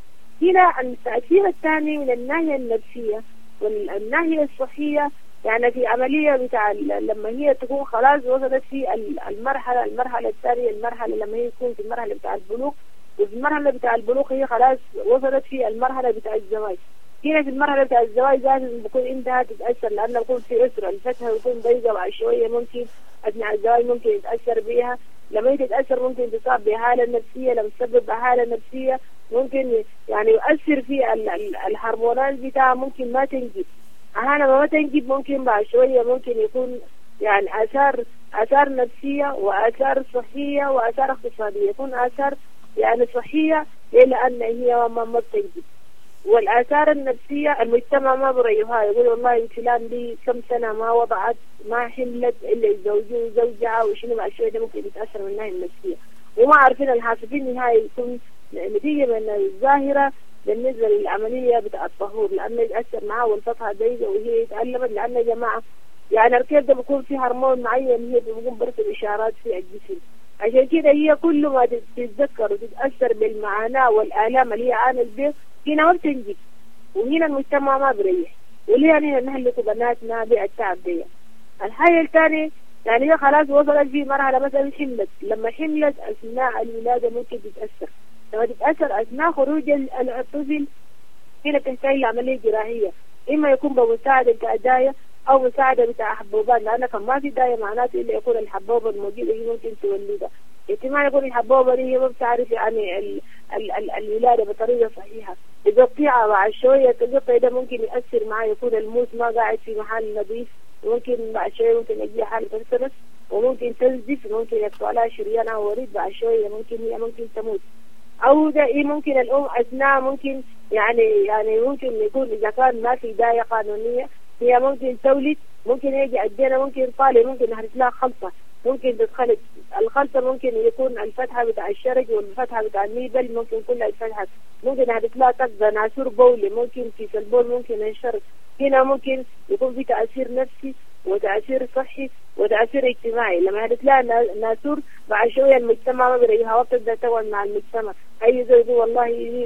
هنا التأثير الثاني من الناحية النفسية والناحية الصحية، يعني في عملية بتاع لما هي تكون خلاص وصلت في المرحلة الثانية، المرحلة لما هي تكون في المرحلة بتاع البلوغ، وفي المرحلة بتاع البلوغ هي خلاص وصلت في المرحلة بتاع الزواج. هنا في المرحلة بتاع الزواج لازم بكون عندها تتأثر، لأنه بكون في أسرة الفتحة بيكون ضيقة، بعد شوية ممكن أثناء الزواج ممكن يتأثر بها. لما هي تتأثر ممكن تصاب بحالة نفسية، لما تسبب حالة نفسية ممكن يعني يؤثر في الهرمونات بتاعها ممكن ما تنجب. لما ما تنجب ممكن بعد شوية ممكن يكون يعني آثار نفسية وآثار صحية وآثار اقتصادية. يكون آثار يعني صحية لأن هي ما بتنجب، والآثار النفسية المجتمع ما بريها، يقول والله فلان دي كم سنة ما وضعت ما حملت إلا زوجها وشنو. بعد شوية ممكن يتأثر من الناحية النفسية وما عارفين الحاصل في النهاية يكون نتيجة من الظاهرة بالنسبة للعملية بتاع الطهور، لأنه يتأثر معها والفتحة ضيقة وهي يتألمت. لأن يا جماعة يعني الكيف ده بيكون فيه هرمون معين هي بيقوم برسل إشارات في الجسم. عشان كده هي كل ما تتذكر وتتأثر بالمعاناة والآلام اللي هي عانت بيه هنا ما بتنجي، وهنا المجتمع ما بريح، وليه هنا نهلك بناتنا بالتعب دي. الحاجة الثانية يعني هي خلاص وصلت في مرحلة مثلا حملت، لما حملت أثناء الولادة ممكن تتأثر، لما تتأثر أثناء خروج الطفل هنا تحتاج لعملية جراحية، إما يكون بمساعدة كأداية أو مساعدة بتاع حبوبات، لأن كان ما في داية معناته إلا يكون الحبوبة الموجودة هي ممكن تولدها. احتمال يكون الحبوبة دي هي ما بتعرف يعني الولادة بطريقة صحيحة، تقطيعها مع شوية التقطيع ده ممكن يأثر معاه، يكون الموس ما قاعد في محل نظيف، ممكن بعد شوية ممكن يجي حالة تنسرس، وممكن تنزف، ممكن يقطع لها شريان أو وريد، بعد شوية ممكن تموت. أو ده إيه ممكن الأم أثناء ممكن يعني ممكن يكون إذا كان ما في داية قانونية هي ممكن تولد، ممكن يجي أدينا ممكن طالع ممكن نحرس لها خلطة، ممكن تتخلط الخلطة، ممكن يكون الفتحة بتاع الشرج والفتحة بتاع النيبل ممكن كلها الفتحة، ممكن نحرس لها تقضى ناسور بولي، ممكن في البول ممكن ينشر. هنا ممكن يكون في تأثير نفسي وتأثير صحي وتأثير اجتماعي. لما نحرس لها ناسور بعد شوية المجتمع ما بيريها وبتبدأ تتواصل مع المجتمع، أي زوج والله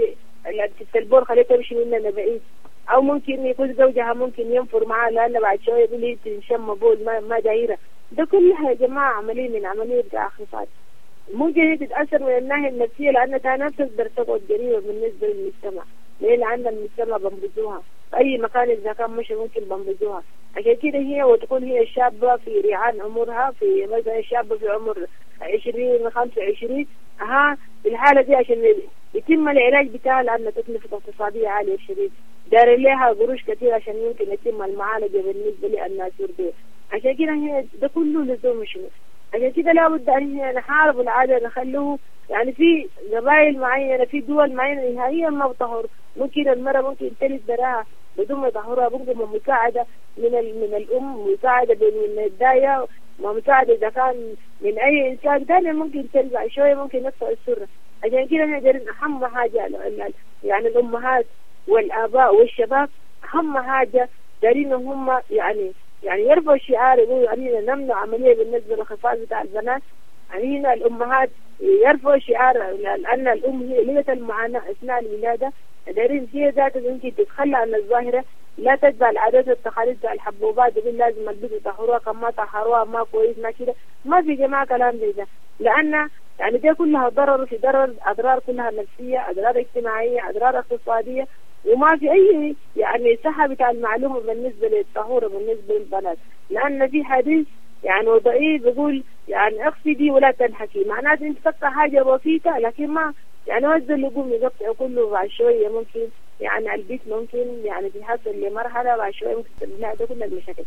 البول خليه تمشي مننا بعيد، أو ممكن يكون زوجها ممكن ينفر معها لأن بعد شوية يقول لي تنشم بول ما دايرة. ده كلها يا جماعة عملية من عملية بتاع خفاض. ممكن هي تتأثر من الناحية النفسية لأنها نفس تقدر تقعد جريمة بالنسبة للمجتمع، لأن عندنا المجتمع بنبذوها في أي مكان إذا كان مش ممكن بنبذوها. عشان كده هي وتكون هي شابة في ريعان عمرها، في مثلا شابة في عمر 20 25 في الحالة دي عشان يتم العلاج بتاعها لأن تكلفة اقتصادية عالية شديد، دار لها قروش كثير عشان يمكن يتم المعالجة بالنسبة للناسور دي. عشان كده هي ده كله لزوم شنو. عشان كده لابد أن نحارب العادة، نخلوه يعني في قبائل معينة في دول معينة نهائيا ما بطهر، ممكن المرأة ممكن تلد براها بدون ما يطهرها، ممكن مساعدة من الأم، مساعدة من الداية، ومساعدة إذا كان من أي إنسان ثاني ممكن ترجع شوية ممكن نقطع السرة. عشان كده نقدر أهم حاجة يعني الأمهات والآباء والشباب أهم حاجة دارين هم يعني يرفعوا الشعار، يقولوا يعني نمنع عملية بالنسبة للخفاف بتاع البنات. يعني هنا الأمهات يرفعوا شعار لأن الأم هي ليلة المعاناة أثناء الولادة، دارين هي ذاتها يمكن تتخلى عن الظاهرة، لا تتبع العادات والتقاليد بتاع الحبوبات، يقول لازم البنت يطهروها كم ما طهروها ما كويس ما كده، ما في جماعة كلام زي ده، لأن يعني دي كلها ضرر في ضرر، أضرار كلها نفسية، أضرار اجتماعية، أضرار اقتصادية، وما في أي يعني صحة بتاع المعلومة بالنسبة للطهورة بالنسبة للبنات. لأن في حديث يعني وضعي بيقول يعني اقصدي ولا تنحكي، معناته انت تقطع حاجة بسيطة لكن ما يعني وزن اللي يقوم يقطع كله بعد شوية ممكن يعني البيت ممكن يعني بيحصل لمرحلة بعد شوية ممكن تبلع ده كل المشاكل.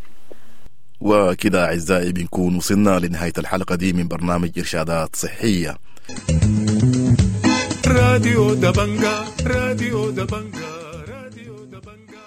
وكده أعزائي بنكون وصلنا لنهاية الحلقة دي من برنامج إرشادات صحية. راديو دبنجا راديو دبنجا راديو دبنجا.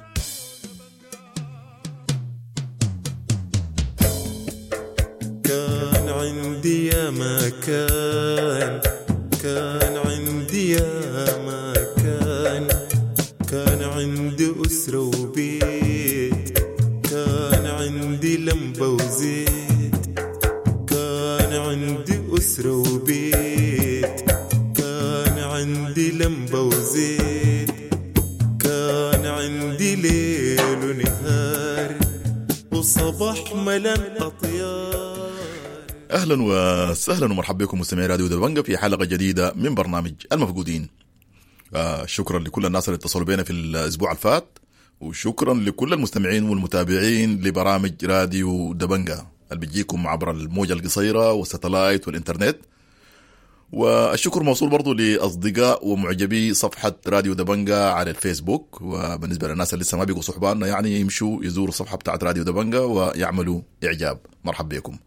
كان عندي يا مكان، كان عندي يا مكان، كان عندي أسرة وبيت، كان عندي لمبة وزيت، كان عندي أسرة وبيت، كان عندي لمبة وزيت، كان عندي ليل ونهار وصباح ملان أطيار. أهلا وسهلا ومرحبا بكم مستمعي راديو دبنجا في حلقة جديدة من برنامج المفقودين. شكرا لكل الناس اللي اتصلوا بينا في الأسبوع الفات، وشكرا لكل المستمعين والمتابعين لبرامج راديو دبنجا اللي بيجيكم عبر الموجة القصيرة والستلايت والإنترنت. والشكر موصول برضو لأصدقاء ومعجبي صفحة راديو دبنجا على الفيسبوك، وبالنسبة للناس اللي لسه ما بيقوا صحباننا يعني يمشوا يزوروا الصفحة بتاعت راديو دبنجا ويعملوا إعجاب. مرحبا بكم.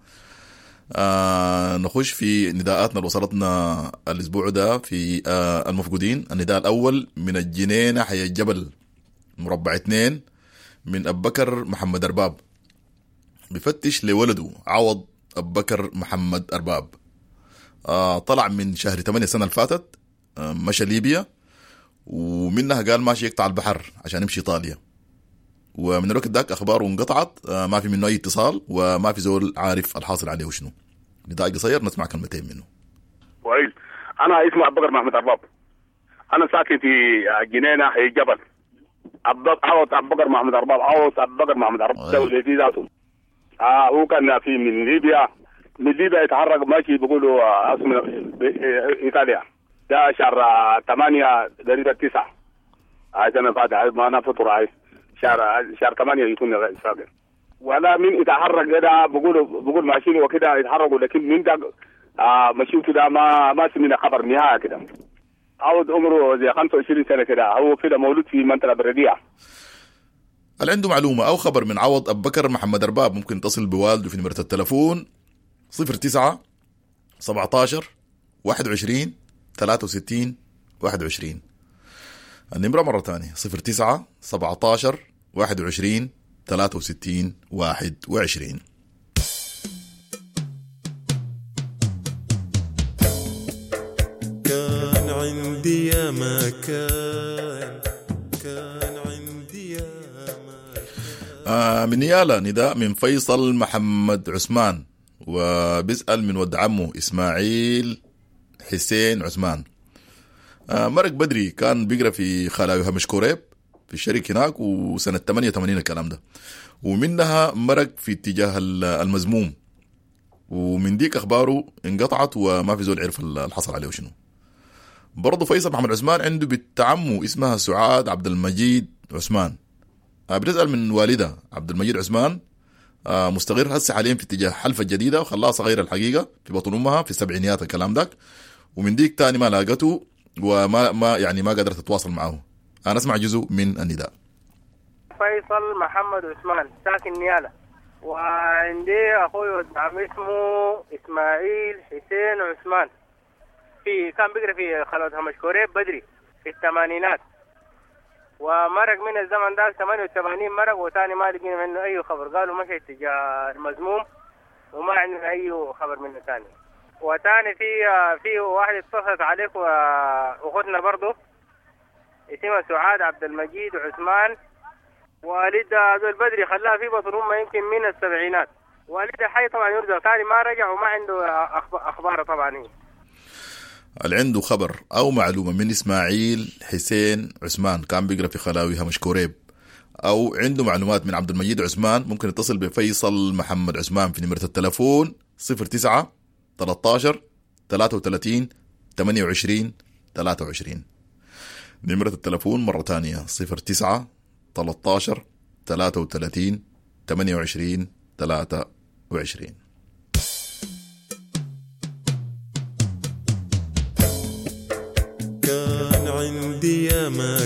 نخش في نداءاتنا اللي وصلتنا الأسبوع ده في المفقودين. النداء الأول من الجنينة حي الجبل مربع 2 من أببكر محمد أرباب، بفتش لولده عوض أببكر محمد أرباب. طلع من شهر 8 السنة اللي فاتت، مشى ليبيا ومنها قال ماشي يقطع البحر عشان يمشي إيطاليا، ومن الوقت ذاك أخباره انقطعت، ما في منه أي اتصال وما في زول عارف الحاصل عليه وشنو. نداء قصير نسمع كلمتين منه. كويس. أنا اسمي أبو بكر محمد أرباب، أنا ساكن في جنينة هي جبل. عوض أبو بكر محمد أرباب، عوض أبو بكر محمد أرباب دولة في ذاته. هو كان في من ليبيا يتحرك ماشي بيقولوا اسمه إيطاليا. ده شهر 8 درجة 9 عشان فاتح ما أنا فطر عايز شهر 8 يكون فاكر. ولا من يتحرك كده بقول ماشيين وكده يتحركوا، لكن من ده ماشيين كده ما سمعنا خبر نهائي كده. عود عمره زي 25 سنة كده، هو كده مولود في منطقة بردية. هل عنده معلومة أو خبر من عوض أبو بكر محمد أرباب ممكن تصل بوالده في نمرة التلفون 09 17 21 63 21. النمرة مرة ثانية 09 17 21 63 21. كان عندي يا ما كان عندي يا ما من نيالا نداء من فيصل محمد عثمان، وبيسأل من ود عمه إسماعيل حسين عثمان. مرق بدري كان بيقرأ في خلاوي همش كوريب في الشركة هناك، وسنة 88 الكلام ده، ومنها مرق في اتجاه المزموم، ومن ديك أخباره انقطعت وما في زول عرف الحصل عليه وشنو. برضو فيصل محمد عثمان عنده بنت عمه اسمها سعاد عبد المجيد عثمان، بتسأل من والدها عبد المجيد عثمان، مستقر هسه حاليا في اتجاه حلفة جديدة، وخلاها صغيرة الحقيقة في بطن أمها في السبعينيات الكلام داك، ومن ديك تاني ما لاقته وما ما قدرت تتواصل معه. أنا أسمع جزء من النداء. فيصل محمد عثمان ساكن نيالا، وعندي أخوي عم اسمه إسماعيل حسين عثمان، كان بيقرأ في خلوة همش كوريب بدري في الثمانينات، ومرق من الزمن ده 88 مرق، وتاني ما لقينا منه أي خبر، قالوا مشي اتجاه المزموم وما عندنا أي خبر منه تاني. وتاني في واحد اتصلت عليك وأخذنا برضه اسمها سعاد عبد المجيد عثمان، والدها ذو البدري خلاها في بطن أمها يمكن من السبعينات، والدها حي طبعا يرجع تاني ما رجع وما عنده أخبار طبعا. اللي عنده خبر أو معلومة من إسماعيل حسين عثمان كان بيقرأ في خلاوي همش كوريب، أو عنده معلومات من عبد المجيد عثمان، ممكن يتصل بفيصل محمد عثمان في نمرة التلفون 09 13 33 28 23. نمرة التلفون مرة تانية 09 13 33 28 23. كان عندي يا ما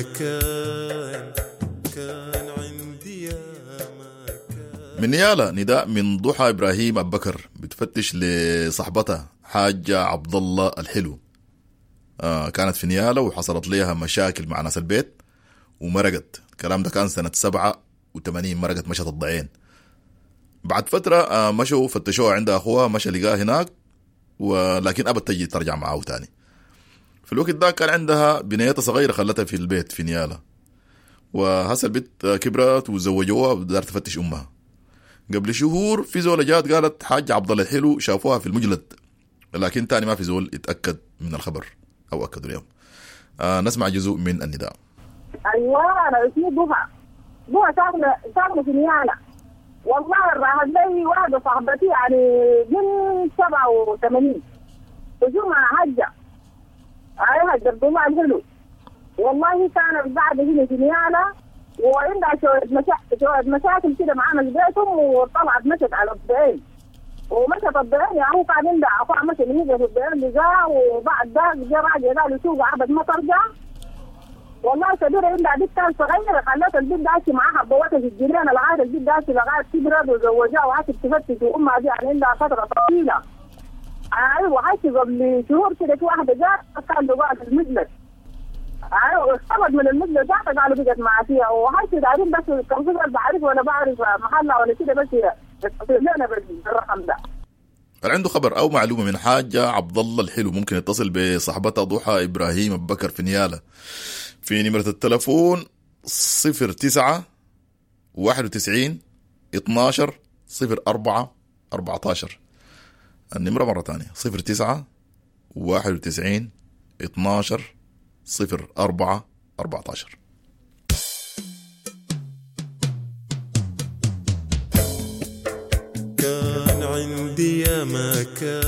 كان عندي يا ما من نيالا نداء من ضحى إبراهيم أبو بكر بتفتش لصاحبتها حاجة عبد الله الحلو. كانت في نيالا وحصلت لها مشاكل مع ناس البيت ومرقت، الكلام ده كان سنة 87 مرقت مشت الضعين. بعد فترة مشوا فتشوها عند أخوها، مشى لقاها هناك ولكن أبد تجي ترجع معه تاني. في الوقت ده كان عندها بنيتها صغيرة خلتها في البيت في نيالا، وهسه البنت كبرت وزوجوها ودار تفتش أمها. قبل شهور في زول جات قالت حاجة عبد الله الحلو شافوها في المجلد، لكن تاني ما في زول يتأكد من الخبر أو أكدوا اليوم. نسمع جزء من النداء. أيوة أنا اسمي ضحى ساكنة في نيالا. والله الراهد لي واحدة صاحبتي يعني من 87 وجمعة حجة هجة عبد الله الحلو، والله كانت قاعدة هنا في نيالا وعندها شوية مشاكل كده معانا في بيتهم، وطلعت مشت على الضعين ومشت الضعين، يعني هو كان عندها أخوها مشت هنا في الضعين لقاه، وبعد ذاك جا راجع قال يسوق عبد ما ترجع. والله كبيرة عندها بنت كان صغيرة، خلت البنت داشي معاها بوتها في الجنينة لغاية البنت داشي لغاية كبرت وزوجها وعاشت تفتش وأمها دي يعني عندها فترة طويلة. أيوة عاشت قبل شهور كده في واحدة جات كان لقاها في المجلس. أيوة اختبت من المجلس ذاك قالوا بقت معها فيها، وعاشت دايرين بس كمبيوتر بعرف ولا بعرف محلها ولا كده، بس لنا بالرقم ده. هل عنده خبر أو معلومة من حاجة عبد الله الحلو ممكن يتصل بصاحبتها ضحى إبراهيم أبو بكر في نيالا في نمرة التلفون 09 91 12 04 14. النمرة مرة تانية 09 91 12 04 14. كان عندي يا ما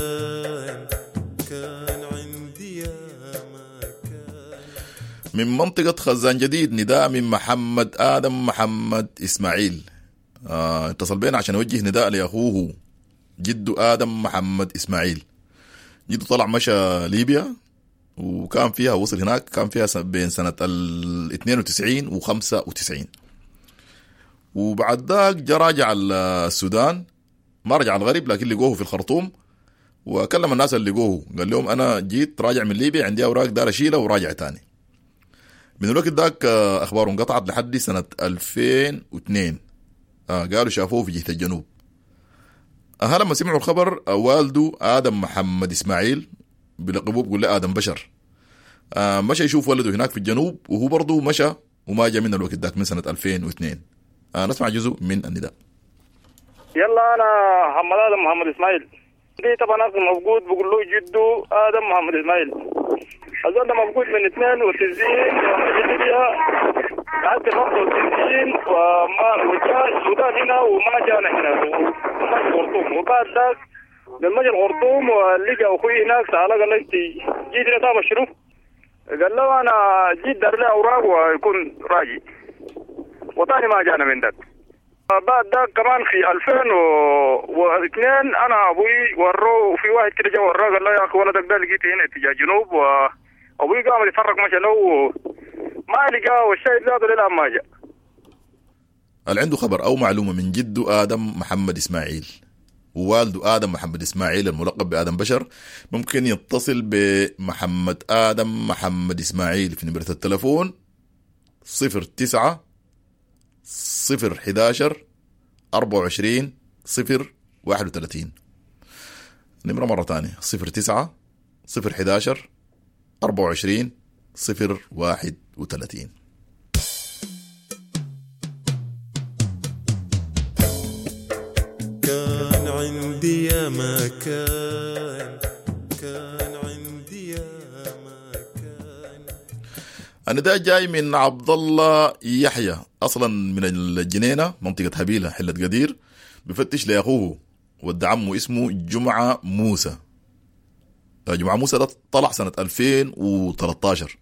كان عندي يا ما من منطقة خزان جديد نداء من محمد آدم محمد إسماعيل. اتصل بينا عشان يوجه نداء لأخوه جده آدم محمد إسماعيل. جده طلع مشى ليبيا وكان فيها وصل هناك كان فيها بين سنة 92 و 95 وبعد ذاك جا راجع السودان ما رجع الغرب لكن لقوه في الخرطوم وكلم الناس اللي لقوه قال لهم أنا جيت راجع من ليبيا عندي أوراق دار أشيلها وراجع تاني. من الوقت ذاك أخباره انقطعت لحد سنة 2002. قالوا شافوه في جهة الجنوب. لما سمعوا الخبر والده آدم محمد إسماعيل بلقبوه بقول له آدم بشر مشى يشوف ولده هناك في الجنوب وهو برضه مشى وما جاء من الوقت ذاك من سنة 2002. نسمع جزء من النداء. يلا أنا محمد آدم محمد إسماعيل دي طبعا أخي موجود بقول له جده آدم محمد إسماعيل. الزول ده موجود من 92 ومجددها لحد 95 وما وجاء السودان هنا وما جانا هنا وما الخرطوم وبعد ذاك لما جاء الخرطوم ولقى أخوي هناك سأله قال له أنت جيت هنا تعمل شنو؟ قال له أنا جيت دار لي أوراق ويكون راجي وثاني ما جانا من ذاك. بعد ذاك كمان في 2002 أنا أبوي وروه وفي واحد كده جا وراه قال له يا أخي ولدك ده لقيته هنا اتجاه جنوب وأبوي قام يفرق مشى له ما لقاه والشاهد ذاته للآن ما جاء. اللي عنده خبر أو معلومة من جده آدم محمد إسماعيل ووالده آدم محمد إسماعيل الملقب بآدم بشر ممكن يتصل بمحمد آدم محمد إسماعيل في نمرة التلفون 09 011 24 031. نمرة مرة تانية 09 011 24 031. كان عندي يا ما كان عندي يا ما النداء جاي من عبد الله يحيى اصلا من الجنينه منطقه هبيله حله قدير بفتش لاخوه ود عمه اسمه جمعه موسى. جمعه موسى ده طلع سنه 2013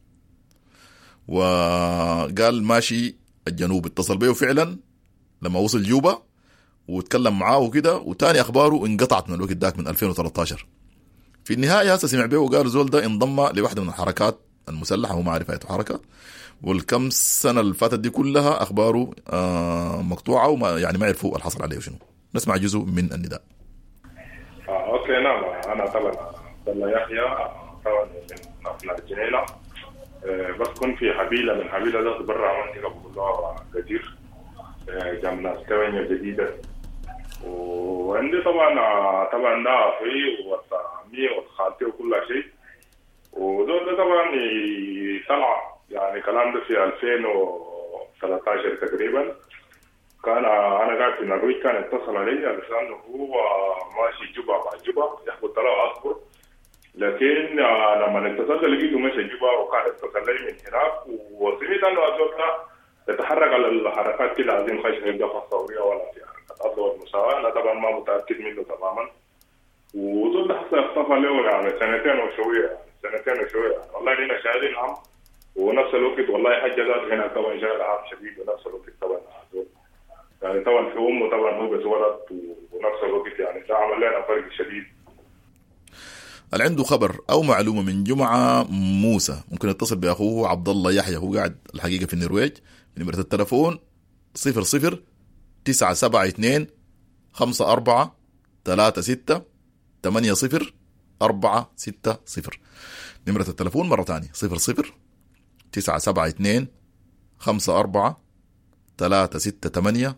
وقال ماشي الجنوب. اتصل بيه فعلا لما وصل جوبا وتكلم معاه وكده وتاني اخباره انقطعت من الوقت داك من 2013. في النهايه هسه سمع بيه وقال زول ده انضم لواحده من الحركات المسلحه وما عارف اي حركه والكم سنه اللي فاتت دي كلها اخباره مقطوعه وما يعني ما يعرفوا الحصل عليه وشنو. نسمع جزء من النداء. اوكي نعم انا طبعا عبد الله يحيى طبعا من ابناء الجنينه بس كنت في حبيله من حبيله ده برا منطقه بقول له كثير جنب ناس كوينه جديده وعندي طبعا نافي وصامي وخالتي وكل شيء ودول ده طبعا طلع يعني كلام ده في 2013 تقريبا. كان انا قاعد في النرويج كان اتصل علي علشان هو ماشي جوبا مع جوبا ياخذ طلع اصبر لكن لما اتصلت لقيته ماشي جوبا وكان اتصل لي من هناك وسمعت انه الزول يتحرك على الحركات كده عايزين خشن القفص الثوريه ولا في حركات اصل والمساواه. انا طبعا ما متاكد منه تماما وزول ده حتى اختفى له يعني سنتين وشويه والله هنا شاهدين عم ونفس الوقت والله حاجه ذات هنا طبعا شاهد عام شديد ونفس الوقت طبعا يعني طبعا في امه طبعا هو بس ولد ونفس الوقت يعني ده عمل لنا فرق شديد. اللي عنده خبر او معلومه من جمعه موسى ممكن يتصل باخوه عبد الله يحيى هو قاعد الحقيقه في النرويج نمره التلفون 00 972 54 36 80 460. نمرة التلفون مرة تانية 00 972 54 368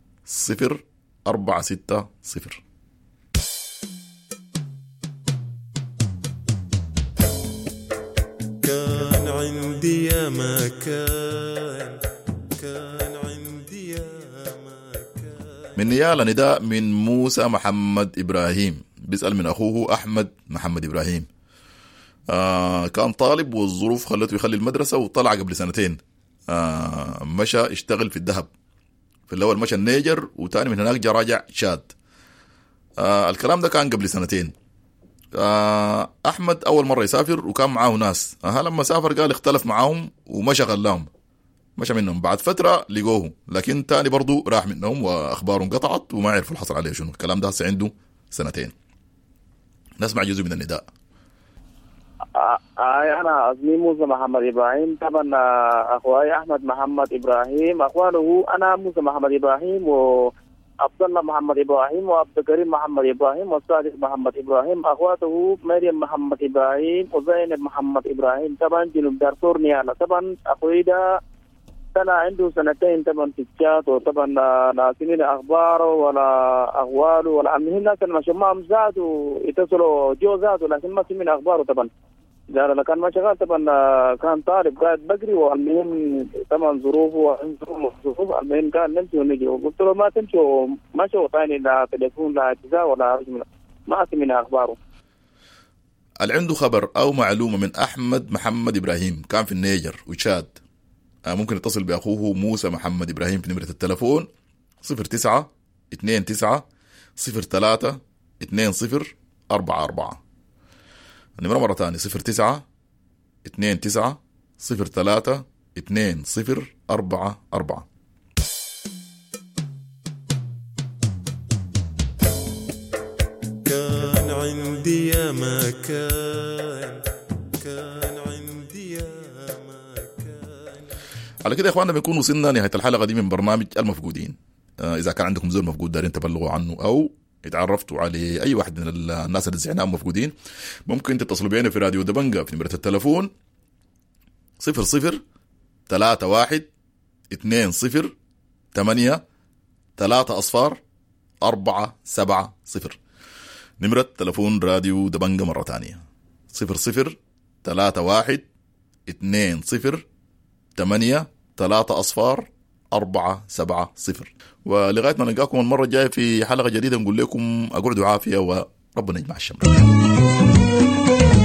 0460. كان عندي يا ما كان عندي يا من نيالا نداء من موسى محمد إبراهيم بيسأل من أخوه أحمد محمد إبراهيم. كان طالب والظروف خلته يخلي المدرسة وطلع قبل سنتين. مشى اشتغل في الذهب. في الأول مشى النيجر وتاني من هناك جا راجع شاد. الكلام ده كان قبل سنتين. أحمد أول مرة يسافر وكان معاه ناس. لما سافر قال اختلف معاهم ومشى غلاهم. مشى منهم بعد فترة لقوه لكن تاني برضو راح منهم وأخبارهم قطعت وما عرفوا الحصل عليه شنو. الكلام ده هسه عنده سنتين. نسمع جزء من النداء. أنا اسمي موسى محمد إبراهيم. طبعا أخوي أحمد محمد إبراهيم أخوانه أنا موسى محمد إبراهيم وعبد الله محمد إبراهيم وعبد الكريم محمد إبراهيم وصادق محمد إبراهيم. أخواته مريم محمد إبراهيم وزينب محمد إبراهيم. طبعا جنوب دارفور نيالا. طبعا أخوي ده سنة عنده سنتين طبعا في الشات وطبعا لا سمين أخباره ولا أخواله ولا أمهن الناس المشمام زادوا يتصلوا جو زادوا لكن ما سمين أخباره. طبعا إذا كان ما شغال طبعا كان طالب قاعد بقري والمهم طبعا ظروفه المهم كان نمشي ونجي وقلت له ما تمشوا مشوا ثاني لا تليفون لا اعتزاء ولا رجل ما سمين أخباره. اللي عنده خبر أو معلومة من أحمد محمد إبراهيم كان في النيجر وتشاد ممكن يتصل بأخوه موسى محمد إبراهيم في نمرة التلفون 09 29 03 20 النمرة مرة ثانية 09 29 03 20 كان عندي يا ما كان عندي يا ما كان. على كده يا اخواننا بنكون وصلنا نهاية الحلقة دي من برنامج المفقودين. إذا كان عندكم زول مفقود دارين تبلغوا عنه أو اتعرفتوا على أي واحد من الناس اللي زعناهم مفقودين ممكن تتصلوا بينا في راديو دبنجة في نمرة التلفون 00 31 20 8 3 أصفار 470. نمرة تلفون راديو دبنجة مرة تانية 00 31 20 8 3 أصفار 470. ولغاية ما نلقاكم المرة الجاية في حلقة جديدة نقول لكم أقعدوا عافية وربنا يجمع الشمل.